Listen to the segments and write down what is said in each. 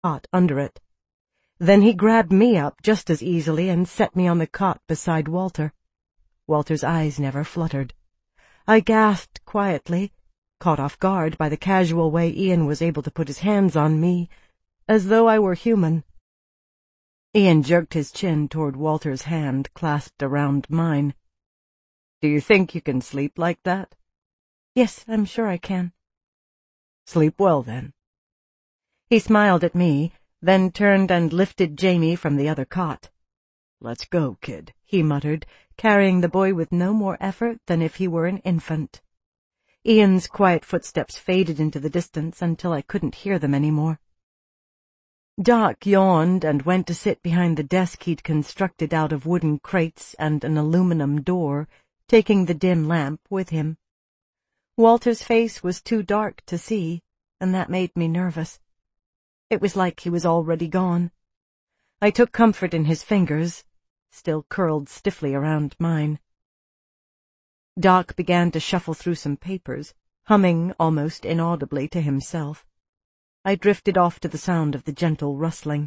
cot under it. Then he grabbed me up just as easily and set me on the cot beside Walter. Walter's eyes never fluttered. I gasped quietly, caught off guard by the casual way Ian was able to put his hands on me, as though I were human. Ian jerked his chin toward Walter's hand clasped around mine. "Do you think you can sleep like that?" "Yes, I'm sure I can." "Sleep well, then." He smiled at me, then turned and lifted Jamie from the other cot. "Let's go, kid," he muttered, carrying the boy with no more effort than if he were an infant. Ian's quiet footsteps faded into the distance until I couldn't hear them any more. Doc yawned and went to sit behind the desk he'd constructed out of wooden crates and an aluminum door, taking the dim lamp with him. Walter's face was too dark to see, and that made me nervous. It was like he was already gone. I took comfort in his fingers, still curled stiffly around mine. Doc began to shuffle through some papers, humming almost inaudibly to himself. I drifted off to the sound of the gentle rustling.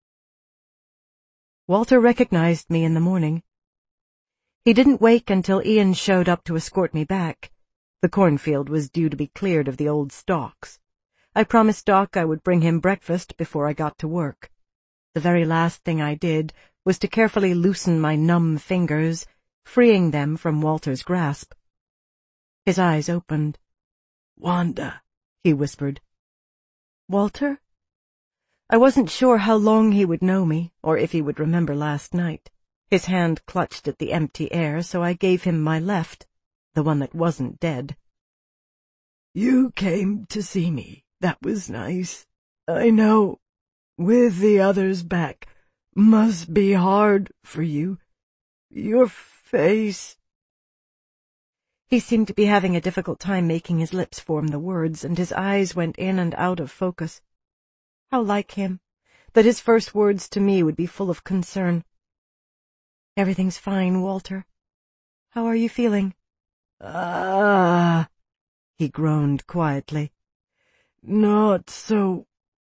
Walter recognized me in the morning. He didn't wake until Ian showed up to escort me back. The cornfield was due to be cleared of the old stalks. I promised Doc I would bring him breakfast before I got to work. The very last thing I did was to carefully loosen my numb fingers, freeing them from Walter's grasp. His eyes opened. "Wanda," he whispered. "Walter?" I wasn't sure how long he would know me, or if he would remember last night. His hand clutched at the empty air, so I gave him my left, the one that wasn't dead. "You came to see me. That was nice. I know. With the others back, must be hard for you. Your face—" He seemed to be having a difficult time making his lips form the words, and his eyes went in and out of focus. How like him, that his first words to me would be full of concern. "Everything's fine, Walter. How are you feeling?" He groaned quietly. "Not so,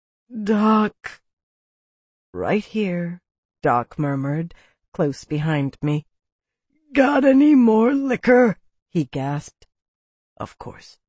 Doc." "Right here," Doc murmured, close behind me. "Got any more liquor?" he gasped. "Of course."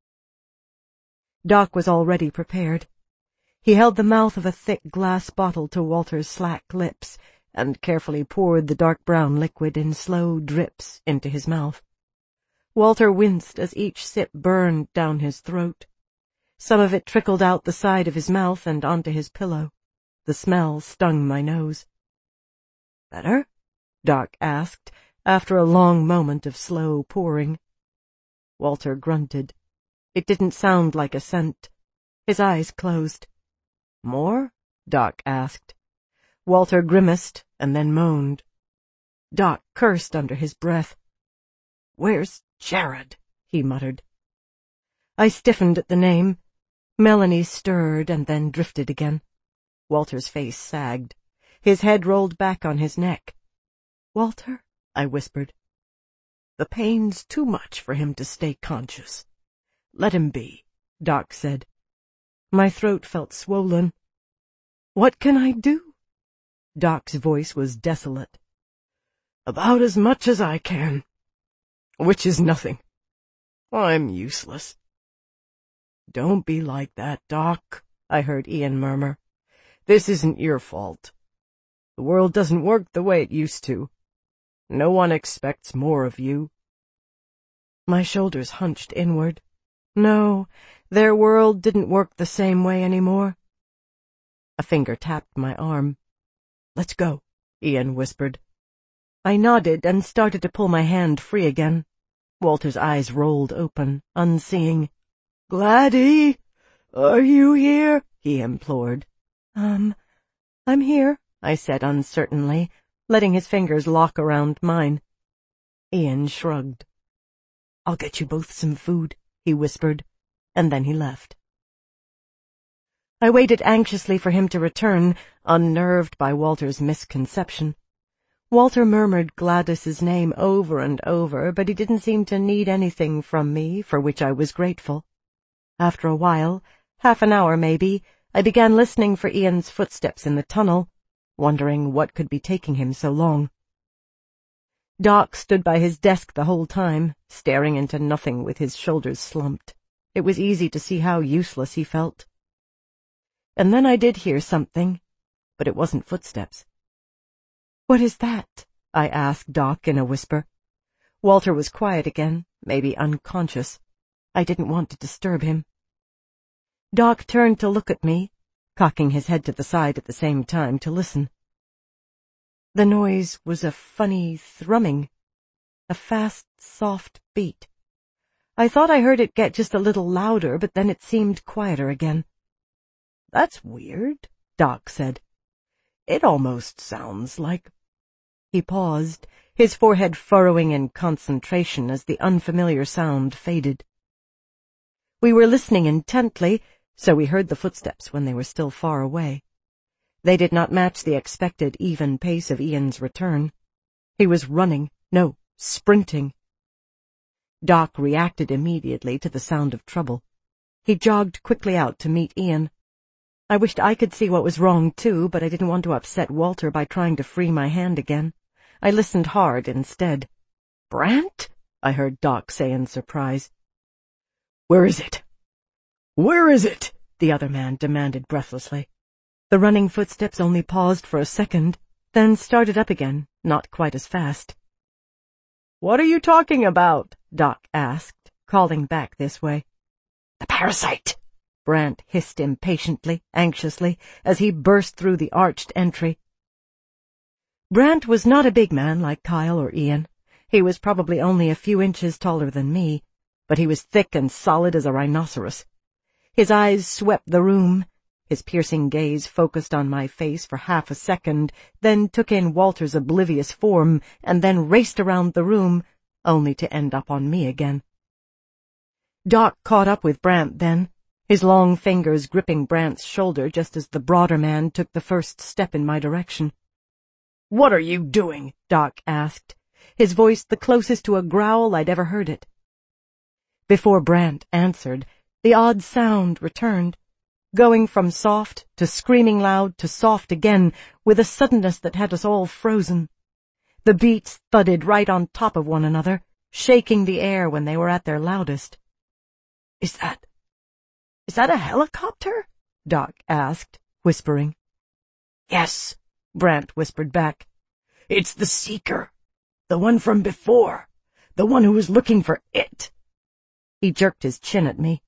Doc was already prepared. He held the mouth of a thick glass bottle to Walter's slack lips and carefully poured the dark brown liquid in slow drips into his mouth. Walter winced as each sip burned down his throat. Some of it trickled out the side of his mouth and onto his pillow. The smell stung my nose. "Better?" Doc asked, after a long moment of slow pouring. Walter grunted. It didn't sound like assent. His eyes closed. "More?" Doc asked. Walter grimaced and then moaned. Doc cursed under his breath. "Where's Jared?" he muttered. I stiffened at the name. Melanie stirred and then drifted again. Walter's face sagged. His head rolled back on his neck. "Walter?" I whispered. "The pain's too much for him to stay conscious. Let him be," Doc said. My throat felt swollen. "What can I do?" Doc's voice was desolate. "About as much as I can. Which is nothing. I'm useless." "Don't be like that, Doc," I heard Ian murmur. "This isn't your fault. The world doesn't work the way it used to. No one expects more of you." My shoulders hunched inward. No, their world didn't work the same way anymore. A finger tapped my arm. "Let's go," Ian whispered. I nodded and started to pull my hand free again. Walter's eyes rolled open, unseeing. "Gladys, are you here?" he implored. I'm here," I said uncertainly, letting his fingers lock around mine. Ian shrugged. "I'll get you both some food," he whispered, and then he left. I waited anxiously for him to return, unnerved by Walter's misconception. Walter murmured Gladys's name over and over, but he didn't seem to need anything from me, for which I was grateful. After a while, half an hour maybe, I began listening for Ian's footsteps in the tunnel, wondering what could be taking him so long. Doc stood by his desk the whole time, staring into nothing with his shoulders slumped. It was easy to see how useless he felt. And then I did hear something, but it wasn't footsteps. "What is that?" I asked Doc in a whisper. Walter was quiet again, maybe unconscious. I didn't want to disturb him. Doc turned to look at me, cocking his head to the side at the same time to listen. The noise was a funny thrumming, a fast, soft beat. I thought I heard it get just a little louder, but then it seemed quieter again. "That's weird," Doc said. "It almost sounds like—" He paused, his forehead furrowing in concentration as the unfamiliar sound faded. We were listening intently, so we heard the footsteps when they were still far away. They did not match the expected even pace of Ian's return. He was running, no, sprinting. Doc reacted immediately to the sound of trouble. He jogged quickly out to meet Ian. I wished I could see what was wrong, too, but I didn't want to upset Walter by trying to free my hand again. I listened hard instead. "Brant?" I heard Doc say in surprise. "Where is it? Where is it?" the other man demanded breathlessly. The running footsteps only paused for a second, then started up again, not quite as fast. "What are you talking about?" Doc asked, calling back this way. "The parasite!" Brant hissed impatiently, anxiously, as he burst through the arched entry. Brant was not a big man like Kyle or Ian. He was probably only a few inches taller than me, but he was thick and solid as a rhinoceros. His eyes swept the room. His piercing gaze focused on my face for half a second, then took in Walter's oblivious form, and then raced around the room, only to end up on me again. Doc caught up with Brant then, his long fingers gripping Brant's shoulder just as the broader man took the first step in my direction. "What are you doing?" Doc asked, his voice the closest to a growl I'd ever heard it. Before Brant answered, the odd sound returned, going from soft to screaming loud to soft again with a suddenness that had us all frozen. The beats thudded right on top of one another, shaking the air when they were at their loudest. Is that a helicopter?" Doc asked, whispering. "Yes," Brant whispered back. "It's the Seeker, the one from before, the one who was looking for it." He jerked his chin at me.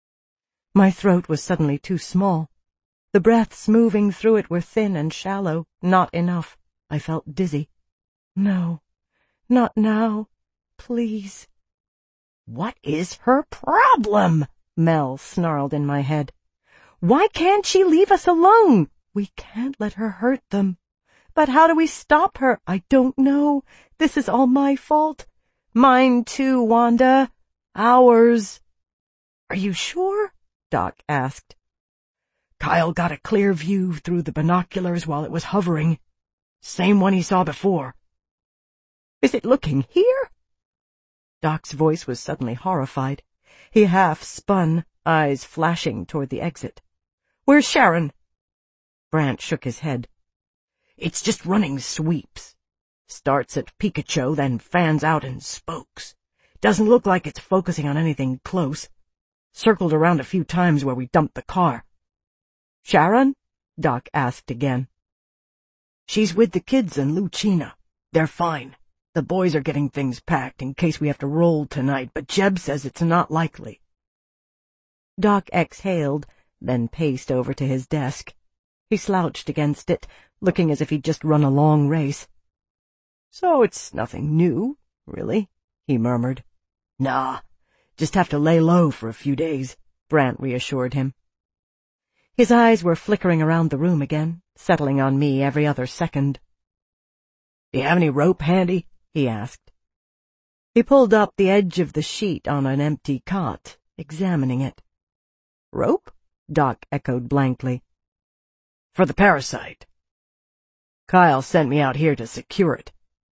My throat was suddenly too small. The breaths moving through it were thin and shallow, not enough. I felt dizzy. "No, not now. Please." "What is her problem?" Mel snarled in my head. "Why can't she leave us alone?" "We can't let her hurt them." "But how do we stop her?" "I don't know. This is all my fault." "Mine too, Wanda. Ours." "Are you sure?" Doc asked. "Kyle got a clear view through the binoculars while it was hovering. Same one he saw before." "Is it looking here?" Doc's voice was suddenly horrified. He half spun, eyes flashing toward the exit. "Where's Sharon?" Brant shook his head. "It's just running sweeps. Starts at Pikachu, then fans out in spokes. Doesn't look like it's focusing on anything close. Circled around a few times where we dumped the car." "Sharon?" Doc asked again. "She's with the kids and Lucina. They're fine. The boys are getting things packed in case we have to roll tonight, but Jeb says it's not likely." Doc exhaled, then paced over to his desk. He slouched against it, looking as if he'd just run a long race. "So it's nothing new, really," he murmured. "Nah, just have to lay low for a few days," Brant reassured him. His eyes were flickering around the room again, settling on me every other second. "Do you have any rope handy?" he asked. He pulled up the edge of the sheet on an empty cot, examining it. "Rope?" Doc echoed blankly. "For the parasite. Kyle sent me out here to secure it."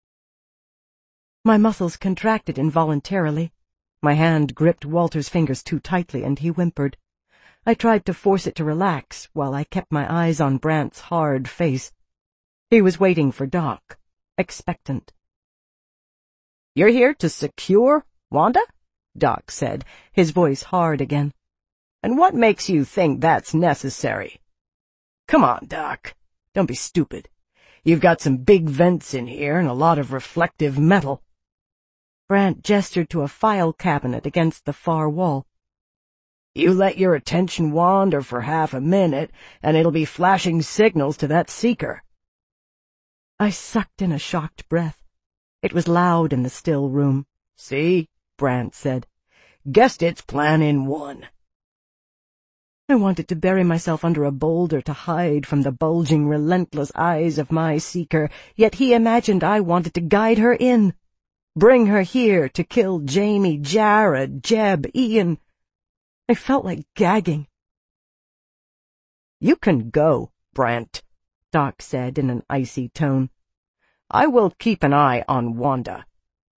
My muscles contracted involuntarily. My hand gripped Walter's fingers too tightly, and he whimpered. I tried to force it to relax while I kept my eyes on Brant's hard face. He was waiting for Doc, expectant. "You're here to secure Wanda?" Doc said, his voice hard again. "And what makes you think that's necessary?" "Come on, Doc. Don't be stupid. You've got some big vents in here and a lot of reflective metal." Brant gestured to a file cabinet against the far wall. "You let your attention wander for half a minute, and it'll be flashing signals to that seeker." I sucked in a shocked breath. It was loud in the still room. "See?" Brant said. "Guessed it's plan in one." I wanted to bury myself under a boulder to hide from the bulging, relentless eyes of my seeker, yet he imagined I wanted to guide her in. Bring her here to kill Jamie, Jared, Jeb, Ian. I felt like gagging. "You can go, Brant," Doc said in an icy tone. "I will keep an eye on Wanda."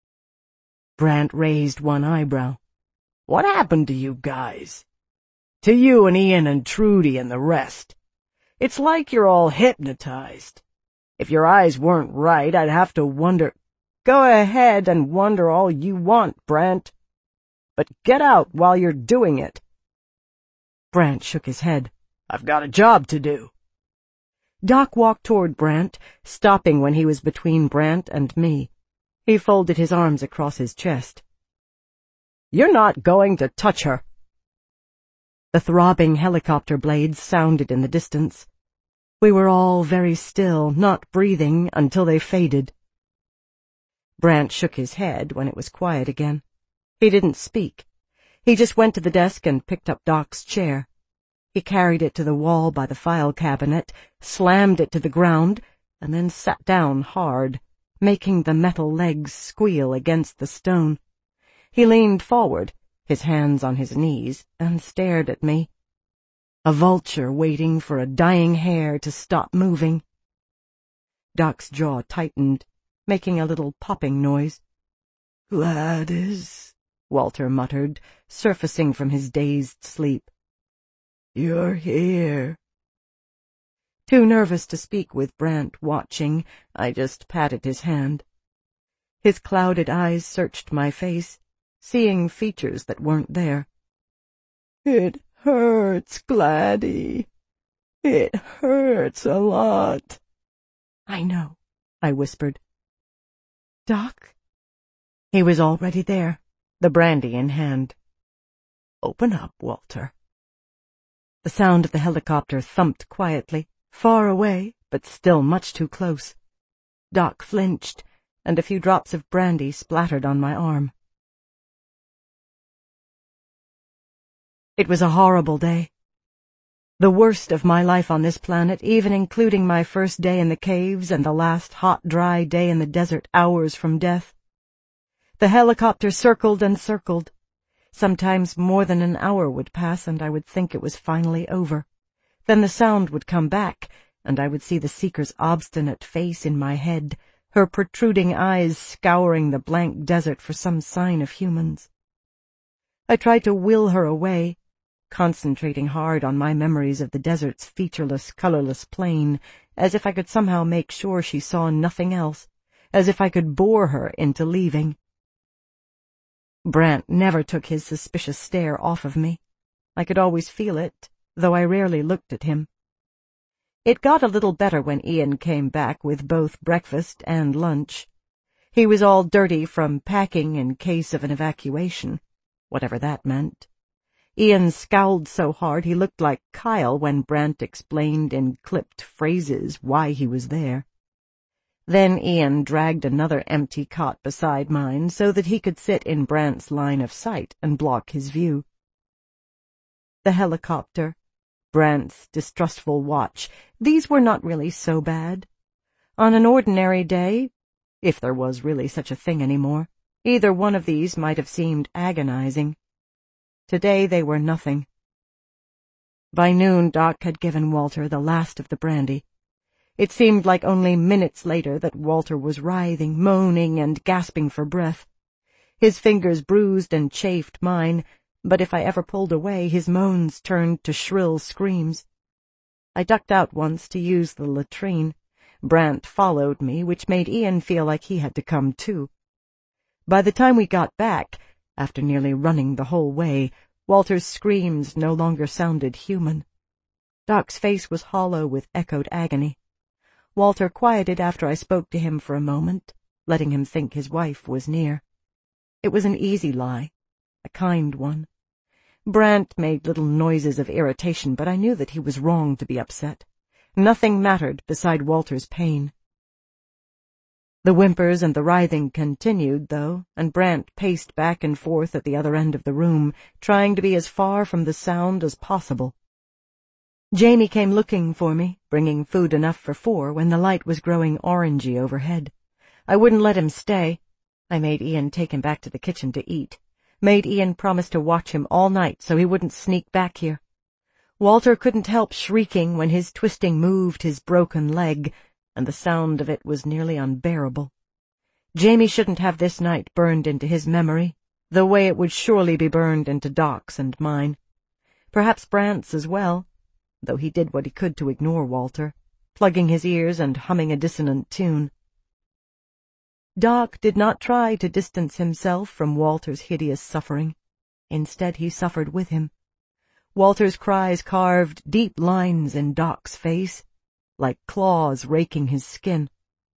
Brant raised one eyebrow. "What happened to you guys? To you and Ian and Trudy and the rest? It's like you're all hypnotized. If your eyes weren't right, I'd have to wonder—" "Go ahead and wonder all you want, Brant. But get out while you're doing it." Brant shook his head. "I've got a job to do." Doc walked toward Brant, stopping when he was between Brant and me. He folded his arms across his chest. "You're not going to touch her." The throbbing helicopter blades sounded in the distance. We were all very still, not breathing, until they faded. Brant shook his head when it was quiet again. He didn't speak. He just went to the desk and picked up Doc's chair. He carried it to the wall by the file cabinet, slammed it to the ground, and then sat down hard, making the metal legs squeal against the stone. He leaned forward, his hands on his knees, and stared at me. A vulture waiting for a dying hair to stop moving. Doc's jaw tightened, making a little popping noise. "Gladys," Walter muttered, surfacing from his dazed sleep. "You're here." Too nervous to speak with Brant watching, I just patted his hand. His clouded eyes searched my face, seeing features that weren't there. "It hurts, Gladdy. It hurts a lot." "I know," I whispered. "Doc?" He was already there, the brandy in hand. "Open up, Walter." The sound of the helicopter thumped quietly, far away, but still much too close. Doc flinched, and a few drops of brandy splattered on my arm. It was a horrible day. The worst of my life on this planet, even including my first day in the caves and the last hot, dry day in the desert hours from death. The helicopter circled and circled. Sometimes more than an hour would pass and I would think it was finally over. Then the sound would come back, and I would see the seeker's obstinate face in my head, her protruding eyes scouring the blank desert for some sign of humans. I tried to will her away, concentrating hard on my memories of the desert's featureless, colorless plain, as if I could somehow make sure she saw nothing else, as if I could bore her into leaving. Brant never took his suspicious stare off of me. I could always feel it, though I rarely looked at him. It got a little better when Ian came back with both breakfast and lunch. He was all dirty from packing in case of an evacuation, whatever that meant. Ian scowled so hard he looked like Kyle when Brant explained in clipped phrases why he was there. Then Ian dragged another empty cot beside mine so that he could sit in Brant's line of sight and block his view. The helicopter, Brant's distrustful watch, these were not really so bad. On an ordinary day, if there was really such a thing anymore, either one of these might have seemed agonizing. Today they were nothing. By noon, Doc had given Walter the last of the brandy. It seemed like only minutes later that Walter was writhing, moaning, and gasping for breath. His fingers bruised and chafed mine, but if I ever pulled away, his moans turned to shrill screams. I ducked out once to use the latrine. Brant followed me, which made Ian feel like he had to come too. By the time we got back, after nearly running the whole way, Walter's screams no longer sounded human. Doc's face was hollow with echoed agony. Walter quieted after I spoke to him for a moment, letting him think his wife was near. It was an easy lie, a kind one. Brant made little noises of irritation, but I knew that he was wrong to be upset. Nothing mattered beside Walter's pain. The whimpers and the writhing continued, though, and Brant paced back and forth at the other end of the room, trying to be as far from the sound as possible. Jamie came looking for me, bringing food enough for 4 when the light was growing orangey overhead. I wouldn't let him stay. I made Ian take him back to the kitchen to eat. Made Ian promise to watch him all night so he wouldn't sneak back here. Walter couldn't help shrieking when his twisting moved his broken leg, and the sound of it was nearly unbearable. Jamie shouldn't have this night burned into his memory, the way it would surely be burned into Doc's and mine. Perhaps Brant's as well, though he did what he could to ignore Walter, plugging his ears and humming a dissonant tune. Doc did not try to distance himself from Walter's hideous suffering. Instead, he suffered with him. Walter's cries carved deep lines in Doc's face, like claws raking his skin.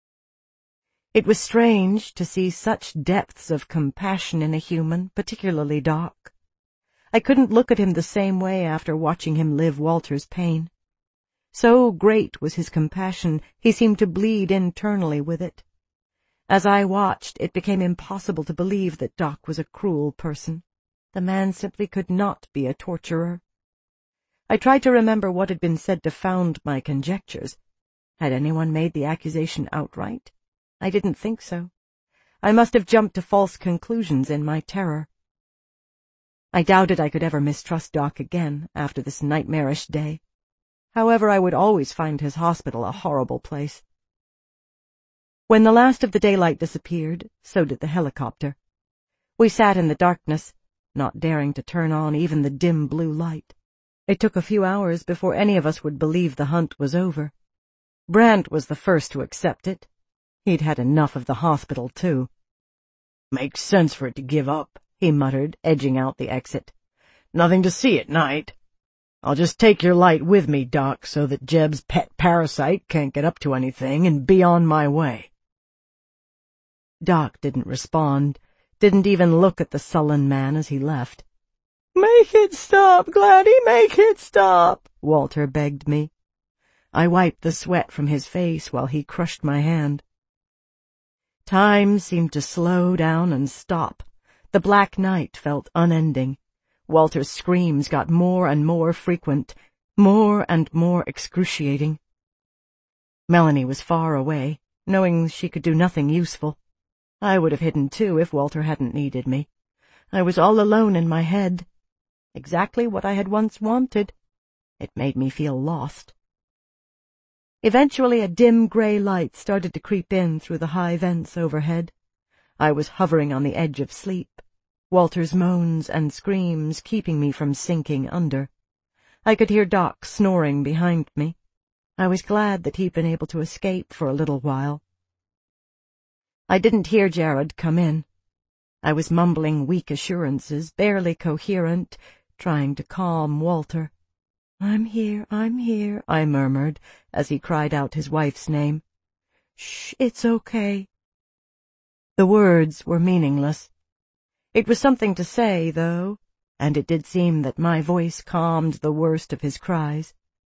It was strange to see such depths of compassion in a human, particularly Doc. I couldn't look at him the same way after watching him live Walter's pain. So great was his compassion, he seemed to bleed internally with it. As I watched, it became impossible to believe that Doc was a cruel person. The man simply could not be a torturer. I tried to remember what had been said to found my conjectures. Had anyone made the accusation outright? I didn't think so. I must have jumped to false conclusions in my terror. I doubted I could ever mistrust Doc again after this nightmarish day. However, I would always find his hospital a horrible place. When the last of the daylight disappeared, so did the helicopter. We sat in the darkness, not daring to turn on even the dim blue light. It took a few hours before any of us would believe the hunt was over. Brant was the first to accept it. He'd had enough of the hospital, too. "Makes sense for it to give up," he muttered, edging out the exit. "Nothing to see at night. I'll just take your light with me, Doc, so that Jeb's pet parasite can't get up to anything and be on my way." Doc didn't respond, didn't even look at the sullen man as he left. "Make it stop, Gladdy, make it stop," Walter begged me. I wiped the sweat from his face while he crushed my hand. Time seemed to slow down and stop. The black night felt unending. Walter's screams got more and more frequent, more and more excruciating. Melanie was far away, knowing she could do nothing useful. I would have hidden too if Walter hadn't needed me. I was all alone in my head. Exactly what I had once wanted. It made me feel lost. Eventually a dim gray light started to creep in through the high vents overhead. I was hovering on the edge of sleep, Walter's moans and screams keeping me from sinking under. I could hear Doc snoring behind me. I was glad that he'd been able to escape for a little while. I didn't hear Jared come in. I was mumbling weak assurances, barely coherent, trying to calm Walter. I'm here, I murmured as he cried out his wife's name. "Shh, it's okay." The words were meaningless. It was something to say, though, and it did seem that my voice calmed the worst of his cries.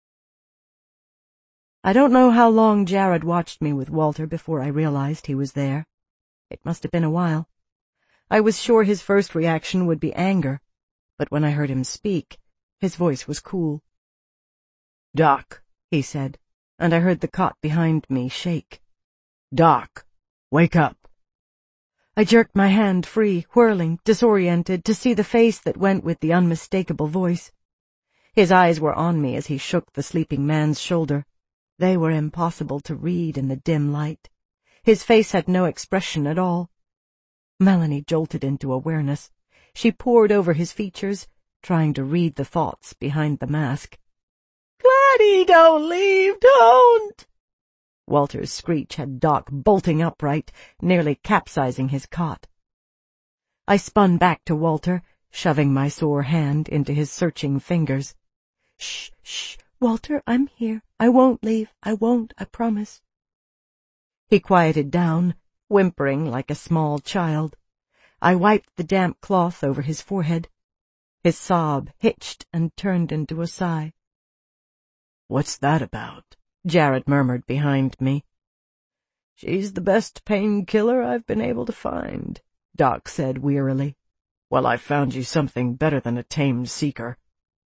I don't know how long Jared watched me with Walter before I realized he was there. It must have been a while. I was sure his first reaction would be anger, but when I heard him speak, his voice was cool. "Doc," he said, and I heard the cot behind me shake. "Doc, wake up." I jerked my hand free, whirling, disoriented, to see the face that went with the unmistakable voice. His eyes were on me as he shook the sleeping man's shoulder. They were impossible to read in the dim light. His face had no expression at all. Melanie jolted into awareness. She pored over his features, trying to read the thoughts behind the mask. "Gladys, don't leave, don't!" Walter's screech had Doc bolting upright, nearly capsizing his cot. I spun back to Walter, shoving my sore hand into his searching fingers. "Shh, shh, Walter, I'm here. I won't leave. I won't, I promise." He quieted down, whimpering like a small child. I wiped the damp cloth over his forehead. His sob hitched and turned into a sigh. "What's that about?" Jared murmured behind me. "She's the best painkiller I've been able to find," Doc said wearily. "Well, I found you something better than a tame seeker."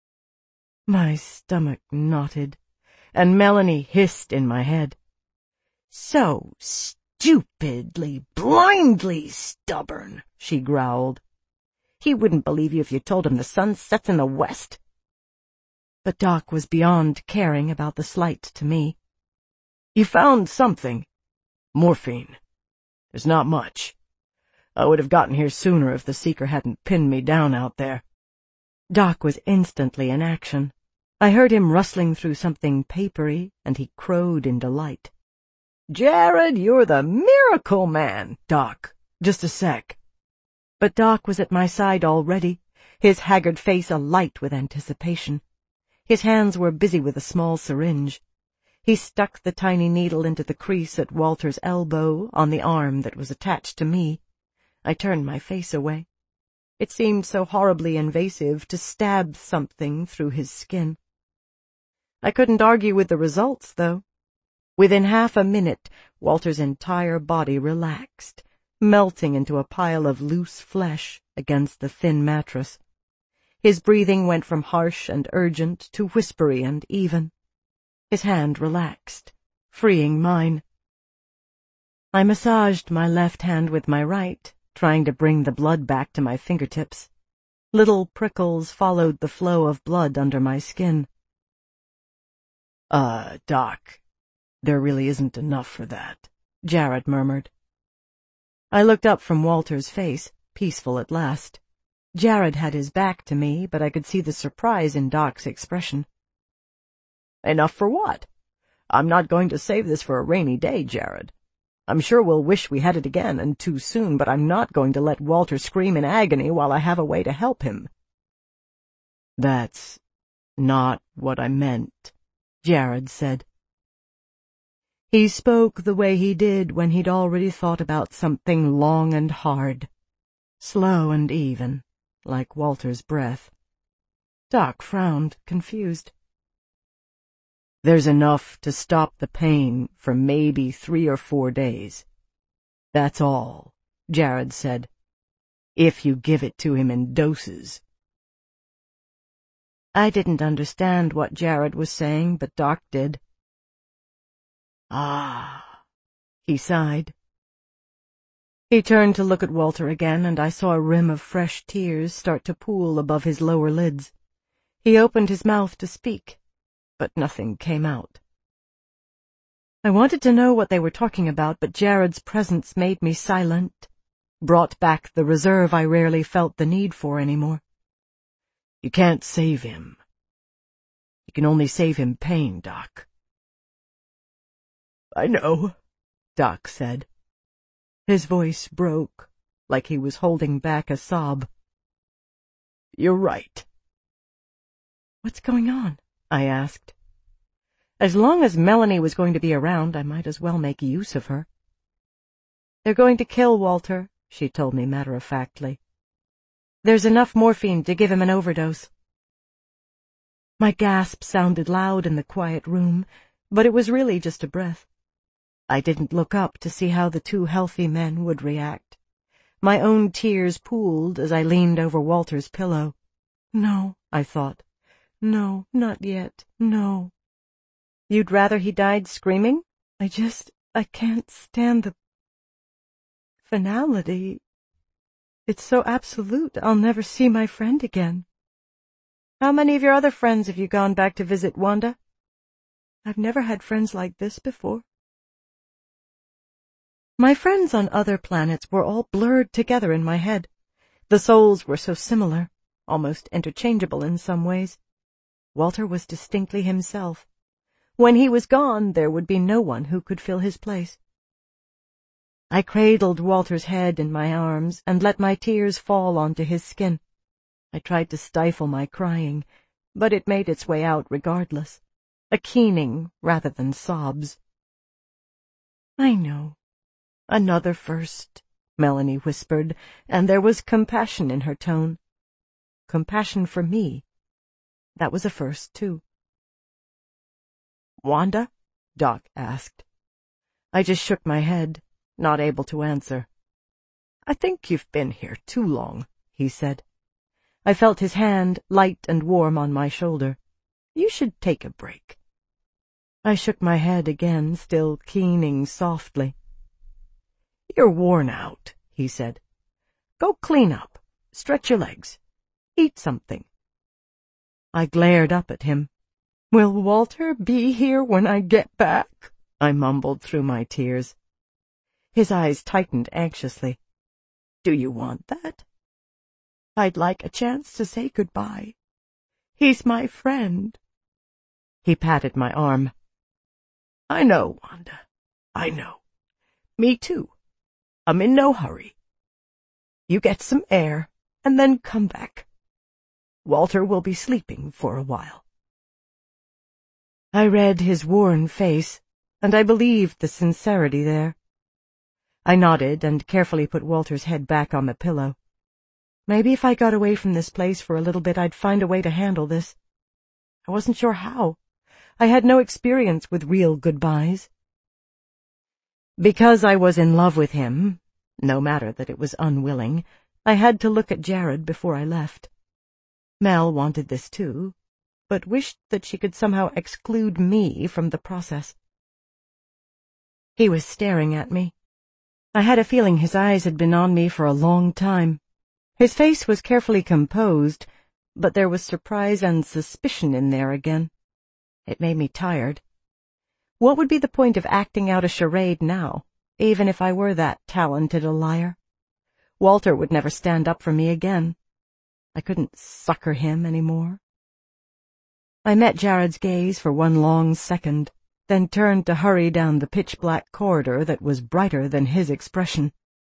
My stomach knotted, and Melanie hissed in my head. "So stupidly, blindly stubborn," she growled. "He wouldn't believe you if you told him the sun sets in the west." But Doc was beyond caring about the slight to me. "You found something. Morphine. There's not much. I would have gotten here sooner if the seeker hadn't pinned me down out there." Doc was instantly in action. I heard him rustling through something papery, and he crowed in delight. "Jared, you're the miracle man!" "Doc, just a sec." But Doc was at my side already, his haggard face alight with anticipation. His hands were busy with a small syringe. He stuck the tiny needle into the crease at Walter's elbow on the arm that was attached to me. I turned my face away. It seemed so horribly invasive to stab something through his skin. I couldn't argue with the results, though. Within half a minute, Walter's entire body relaxed, melting into a pile of loose flesh against the thin mattress. His breathing went from harsh and urgent to whispery and even. His hand relaxed, freeing mine. I massaged my left hand with my right, trying to bring the blood back to my fingertips. Little prickles followed the flow of blood under my skin. Doc, there really isn't enough for that," Jared murmured. I looked up from Walter's face, peaceful at last. Jared had his back to me, but I could see the surprise in Doc's expression. "Enough for what? I'm not going to save this for a rainy day, Jared. I'm sure we'll wish we had it again, and too soon, but I'm not going to let Walter scream in agony while I have a way to help him." "That's not what I meant," Jared said. He spoke the way he did when he'd already thought about something long and hard, slow and even, like Walter's breath. Doc frowned, confused. "There's enough to stop the pain for maybe 3 or 4 days. That's all," Jared said, "if you give it to him in doses." I didn't understand what Jared was saying, but Doc did. "Ah," he sighed. He turned to look at Walter again, and I saw a rim of fresh tears start to pool above his lower lids. He opened his mouth to speak, but nothing came out. I wanted to know what they were talking about, but Jared's presence made me silent, brought back the reserve I rarely felt the need for anymore. "You can't save him. You can only save him pain, Doc." "I know," Doc said. His voice broke, like he was holding back a sob. "You're right." "What's going on?" I asked. As long as Melanie was going to be around, I might as well make use of her. "They're going to kill Walter," she told me matter-of-factly. "There's enough morphine to give him an overdose." My gasp sounded loud in the quiet room, but it was really just a breath. I didn't look up to see how the two healthy men would react. My own tears pooled as I leaned over Walter's pillow. "No," I thought. "No, not yet. No." "You'd rather he died screaming?" I can't stand the finality. It's so absolute. I'll never see my friend again." "How many of your other friends have you gone back to visit, Wanda?" "I've never had friends like this before." My friends on other planets were all blurred together in my head. The souls were so similar, almost interchangeable in some ways. Walter was distinctly himself. When he was gone, there would be no one who could fill his place. I cradled Walter's head in my arms and let my tears fall onto his skin. I tried to stifle my crying, but it made its way out regardless, a keening rather than sobs. "I know. Another first," Melanie whispered, and there was compassion in her tone. Compassion for me. That was a first, too. "Wanda?" Doc asked. I just shook my head, not able to answer. "I think you've been here too long," he said. I felt his hand, light and warm, on my shoulder. "You should take a break." I shook my head again, still keening softly. "You're worn out," he said. "Go clean up, stretch your legs, eat something." I glared up at him. "Will Walter be here when I get back?" I mumbled through my tears. His eyes tightened anxiously. "Do you want that?" "I'd like a chance to say goodbye. He's my friend." He patted my arm. "I know, Wanda. I know. Me too. I'm in no hurry. You get some air, and then come back. Walter will be sleeping for a while." I read his worn face, and I believed the sincerity there. I nodded and carefully put Walter's head back on the pillow. Maybe if I got away from this place for a little bit, I'd find a way to handle this. I wasn't sure how. I had no experience with real goodbyes. Because I was in love with him, no matter that it was unwilling, I had to look at Jared before I left. Mel wanted this too, but wished that she could somehow exclude me from the process. He was staring at me. I had a feeling his eyes had been on me for a long time. His face was carefully composed, but there was surprise and suspicion in there again. It made me tired. What would be the point of acting out a charade now, even if I were that talented a liar? Walter would never stand up for me again. I couldn't sucker him any more. I met Jared's gaze for one long second, then turned to hurry down the pitch-black corridor that was brighter than his expression.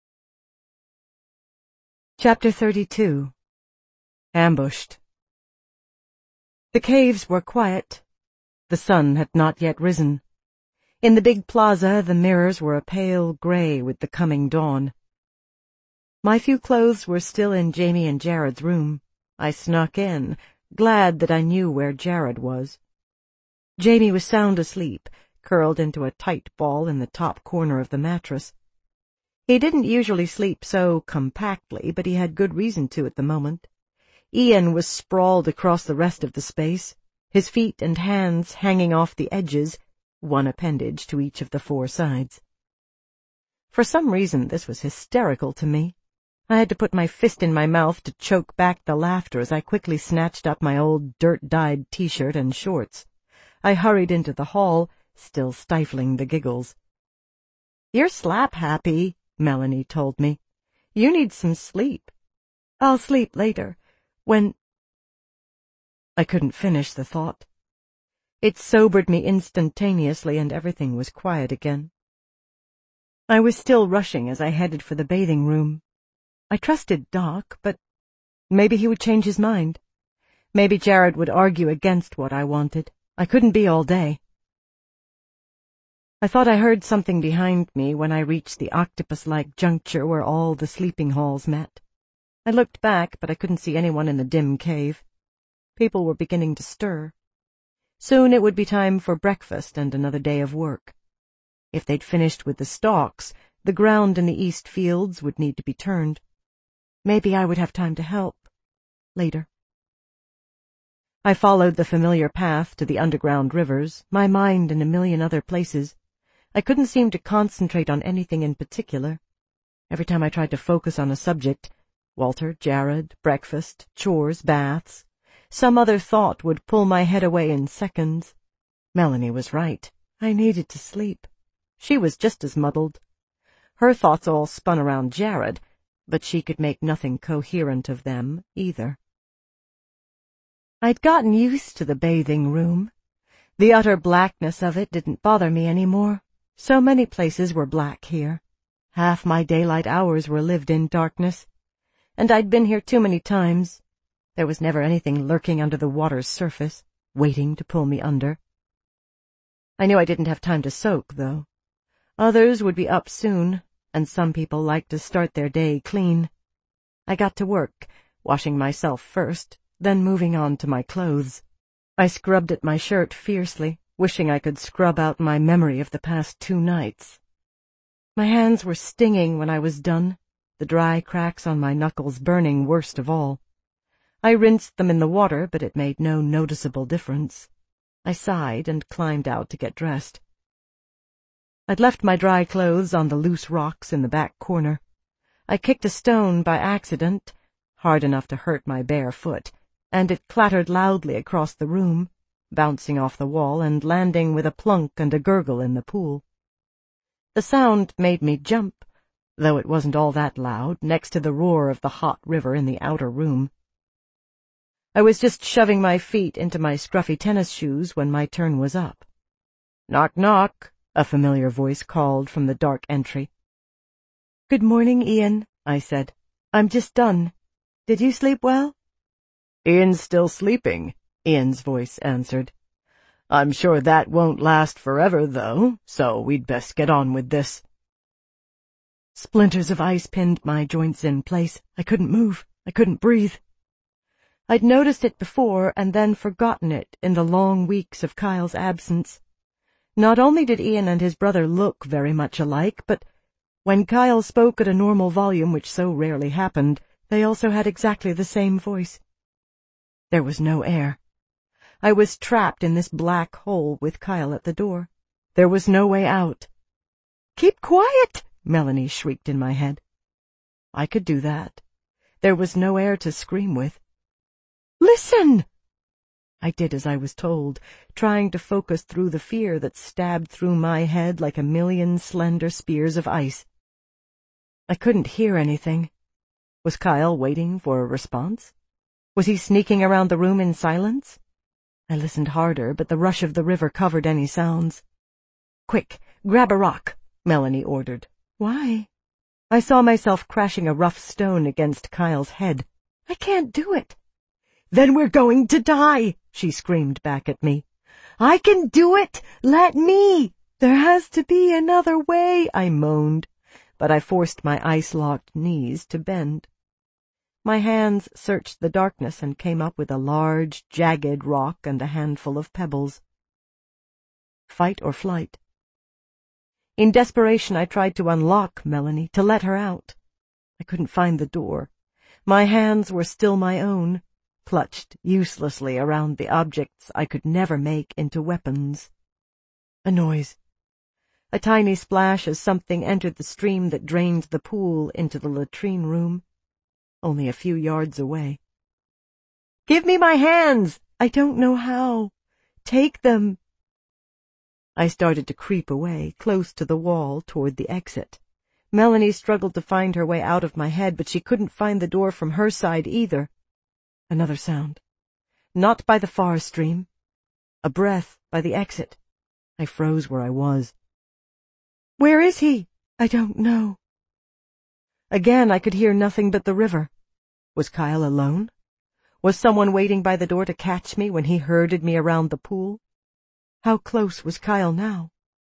Chapter 32. Ambushed. The caves were quiet. The sun had not yet risen. In the big plaza, the mirrors were a pale gray with the coming dawn. My few clothes were still in Jamie and Jared's room. I snuck in, glad that I knew where Jared was. Jamie was sound asleep, curled into a tight ball in the top corner of the mattress. He didn't usually sleep so compactly, but he had good reason to at the moment. Ian was sprawled across the rest of the space, his feet and hands hanging off the edges, one appendage to each of the four sides. For some reason, this was hysterical to me. I had to put my fist in my mouth to choke back the laughter as I quickly snatched up my old dirt-dyed t-shirt and shorts. I hurried into the hall, still stifling the giggles. "You're slap-happy," Melanie told me. "You need some sleep." "I'll sleep later, when—" I couldn't finish the thought. It sobered me instantaneously, and everything was quiet again. I was still rushing as I headed for the bathing room. I trusted Doc, but maybe he would change his mind. Maybe Jared would argue against what I wanted. I couldn't be all day. I thought I heard something behind me when I reached the octopus-like juncture where all the sleeping halls met. I looked back, but I couldn't see anyone in the dim cave. People were beginning to stir. Soon it would be time for breakfast and another day of work. If they'd finished with the stalks, the ground in the east fields would need to be turned. Maybe I would have time to help. Later. I followed the familiar path to the underground rivers, my mind in a million other places. I couldn't seem to concentrate on anything in particular. Every time I tried to focus on a subject, Walter, Jared, breakfast, chores, baths, some other thought would pull my head away in seconds. Melanie was right. I needed to sleep. She was just as muddled. Her thoughts all spun around Jared, but she could make nothing coherent of them, either. I'd gotten used to the bathing room. The utter blackness of it didn't bother me any more. So many places were black here. Half my daylight hours were lived in darkness. And I'd been here too many times. There was never anything lurking under the water's surface, waiting to pull me under. I knew I didn't have time to soak, though. Others would be up soon, and some people liked to start their day clean. I got to work, washing myself first, then moving on to my clothes. I scrubbed at my shirt fiercely, wishing I could scrub out my memory of the past 2 nights. My hands were stinging when I was done, the dry cracks on my knuckles burning worst of all. I rinsed them in the water, but it made no noticeable difference. I sighed and climbed out to get dressed. I'd left my dry clothes on the loose rocks in the back corner. I kicked a stone by accident, hard enough to hurt my bare foot, and it clattered loudly across the room, bouncing off the wall and landing with a plunk and a gurgle in the pool. The sound made me jump, though it wasn't all that loud, next to the roar of the hot river in the outer room. I was just shoving my feet into my scruffy tennis shoes when my turn was up. "Knock, knock," a familiar voice called from the dark entry. "Good morning, Ian," I said. "I'm just done. Did you sleep well?" "Ian's still sleeping," Ian's voice answered. "I'm sure that won't last forever, though, so we'd best get on with this." Splinters of ice pinned my joints in place. I couldn't move. I couldn't breathe. I'd noticed it before and then forgotten it in the long weeks of Kyle's absence. Not only did Ian and his brother look very much alike, but when Kyle spoke at a normal volume, which so rarely happened, they also had exactly the same voice. There was no air. I was trapped in this black hole with Kyle at the door. There was no way out. "Keep quiet!" Melanie shrieked in my head. I could do that. There was no air to scream with. "Listen!" I did as I was told, trying to focus through the fear that stabbed through my head like a million slender spears of ice. I couldn't hear anything. Was Kyle waiting for a response? Was he sneaking around the room in silence? I listened harder, but the rush of the river covered any sounds. "Quick, grab a rock," Melanie ordered. "Why?" I saw myself crashing a rough stone against Kyle's head. "I can't do it." "Then we're going to die," she screamed back at me. "I can do it! Let me!" "There has to be another way," I moaned, but I forced my ice-locked knees to bend. My hands searched the darkness and came up with a large, jagged rock and a handful of pebbles. Fight or flight. In desperation, I tried to unlock Melanie, to let her out. I couldn't find the door. My hands were still my own, clutched uselessly around the objects I could never make into weapons. A noise. A tiny splash as something entered the stream that drained the pool into the latrine room, only a few yards away. "Give me my hands!" "I don't know how." "Take them." I started to creep away, close to the wall, toward the exit. Melanie struggled to find her way out of my head, but she couldn't find the door from her side either. Another sound. Not by the far stream. A breath by the exit. I froze where I was. "Where is he?" "I don't know." Again I could hear nothing but the river. Was Kyle alone? Was someone waiting by the door to catch me when he herded me around the pool? How close was Kyle now?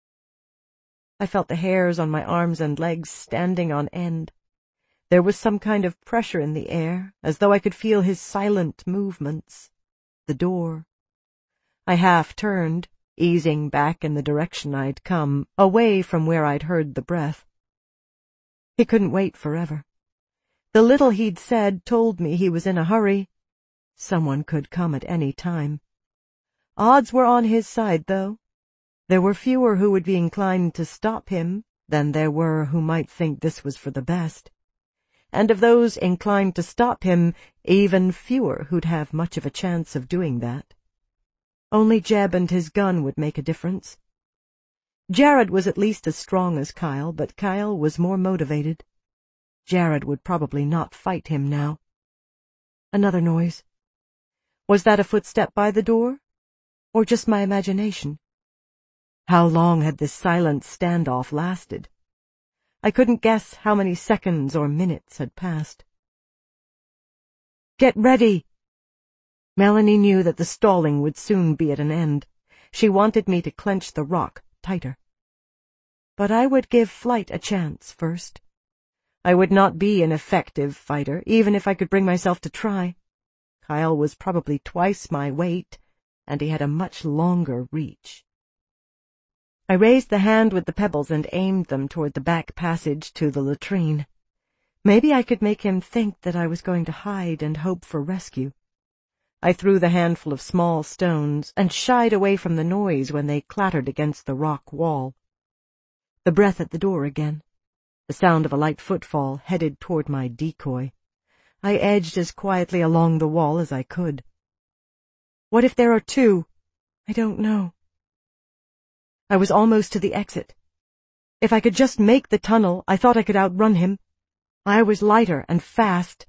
I felt the hairs on my arms and legs standing on end. There was some kind of pressure in the air, as though I could feel his silent movements. The door. I half turned, easing back in the direction I'd come, away from where I'd heard the breath. He couldn't wait forever. The little he'd said told me he was in a hurry. Someone could come at any time. Odds were on his side, though. There were fewer who would be inclined to stop him than there were who might think this was for the best. And of those inclined to stop him, even fewer who'd have much of a chance of doing that. Only Jeb and his gun would make a difference. Jared was at least as strong as Kyle, but Kyle was more motivated. Jared would probably not fight him now. Another noise. Was that a footstep by the door? Or just my imagination? How long had this silent standoff lasted? I couldn't guess how many seconds or minutes had passed. "Get ready!" Melanie knew that the stalling would soon be at an end. She wanted me to clench the rock tighter. But I would give flight a chance first. I would not be an effective fighter, even if I could bring myself to try. Kyle was probably twice my weight, and he had a much longer reach. I raised the hand with the pebbles and aimed them toward the back passage to the latrine. Maybe I could make him think that I was going to hide and hope for rescue. I threw the handful of small stones and shied away from the noise when they clattered against the rock wall. The breath at the door again. The sound of a light footfall headed toward my decoy. I edged as quietly along the wall as I could. What if there are two? I don't know. I was almost to the exit. If I could just make the tunnel, I thought I could outrun him. I was lighter and fast.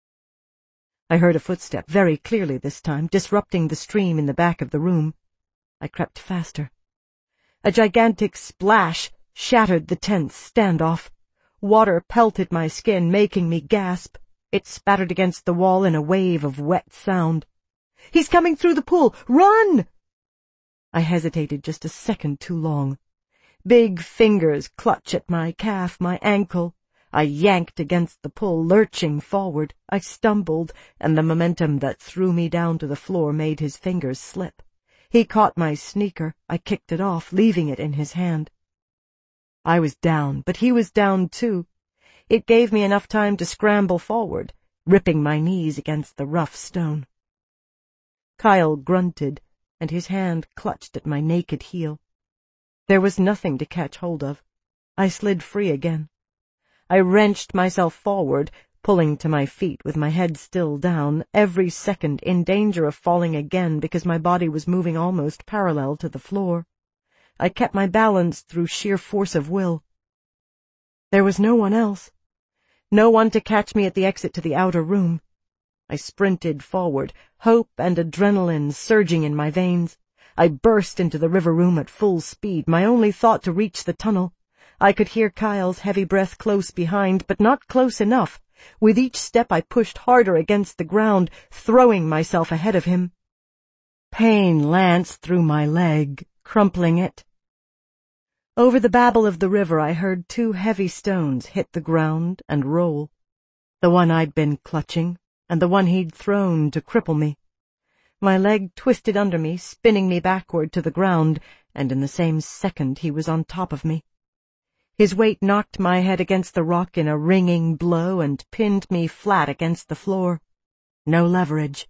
I heard a footstep very clearly this time, disrupting the stream in the back of the room. I crept faster. A gigantic splash shattered the tense standoff. Water pelted my skin, making me gasp. It spattered against the wall in a wave of wet sound. "He's coming through the pool! Run!" I hesitated just a second too long. Big fingers clutch at my calf, my ankle. I yanked against the pull, lurching forward. I stumbled, and the momentum that threw me down to the floor made his fingers slip. He caught my sneaker. I kicked it off, leaving it in his hand. I was down, but he was down too. It gave me enough time to scramble forward, ripping my knees against the rough stone. Kyle grunted, and his hand clutched at my naked heel. There was nothing to catch hold of. I slid free again. I wrenched myself forward, pulling to my feet with my head still down, every second in danger of falling again because my body was moving almost parallel to the floor. I kept my balance through sheer force of will. There was no one else. No one to catch me at the exit to the outer room. I sprinted forward, hope and adrenaline surging in my veins. I burst into the river room at full speed, my only thought to reach the tunnel. I could hear Kyle's heavy breath close behind, but not close enough. With each step I pushed harder against the ground, throwing myself ahead of him. Pain lanced through my leg, crumpling it. Over the babble of the river I heard two heavy stones hit the ground and roll. The one I'd been clutching, and the one he'd thrown to cripple me. My leg twisted under me, spinning me backward to the ground, and in the same second he was on top of me. His weight knocked my head against the rock in a ringing blow and pinned me flat against the floor. No leverage.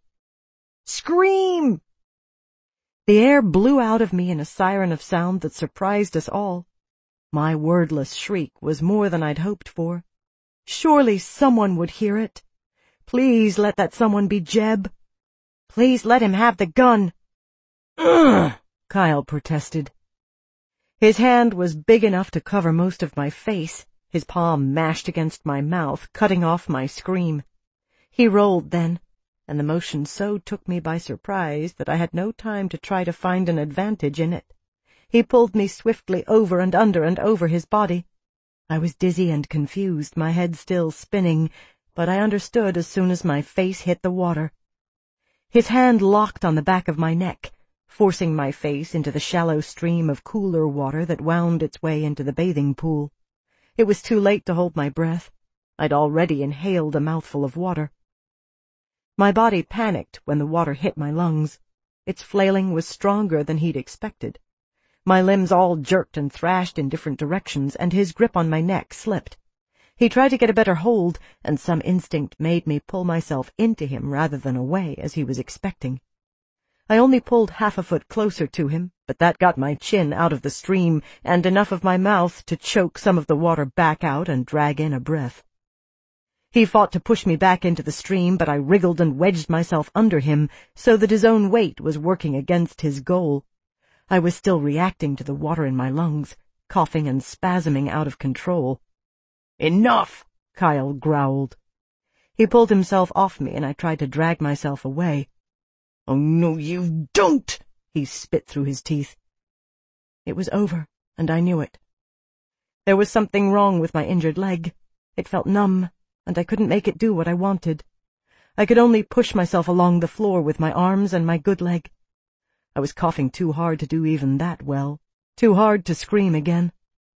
Scream! The air blew out of me in a siren of sound that surprised us all. My wordless shriek was more than I'd hoped for. Surely someone would hear it. Please let that someone be Jeb. Please let him have the gun. "Ugh!" Kyle protested. His hand was big enough to cover most of my face, his palm mashed against my mouth, cutting off my scream. He rolled then, and the motion so took me by surprise that I had no time to try to find an advantage in it. He pulled me swiftly over and under and over his body. I was dizzy and confused, my head still spinning, but I understood as soon as my face hit the water. His hand locked on the back of my neck, forcing my face into the shallow stream of cooler water that wound its way into the bathing pool. It was too late to hold my breath. I'd already inhaled a mouthful of water. My body panicked when the water hit my lungs. Its flailing was stronger than he'd expected. My limbs all jerked and thrashed in different directions, and his grip on my neck slipped. He tried to get a better hold, and some instinct made me pull myself into him rather than away, as he was expecting. I only pulled half a foot closer to him, but that got my chin out of the stream and enough of my mouth to choke some of the water back out and drag in a breath. He fought to push me back into the stream, but I wriggled and wedged myself under him so that his own weight was working against his goal. I was still reacting to the water in my lungs, coughing and spasming out of control. "Enough!" Kyle growled. He pulled himself off me, and I tried to drag myself away. "Oh, no, you don't!" he spit through his teeth. It was over, and I knew it. There was something wrong with my injured leg. It felt numb, and I couldn't make it do what I wanted. I could only push myself along the floor with my arms and my good leg. I was coughing too hard to do even that well, too hard to scream again.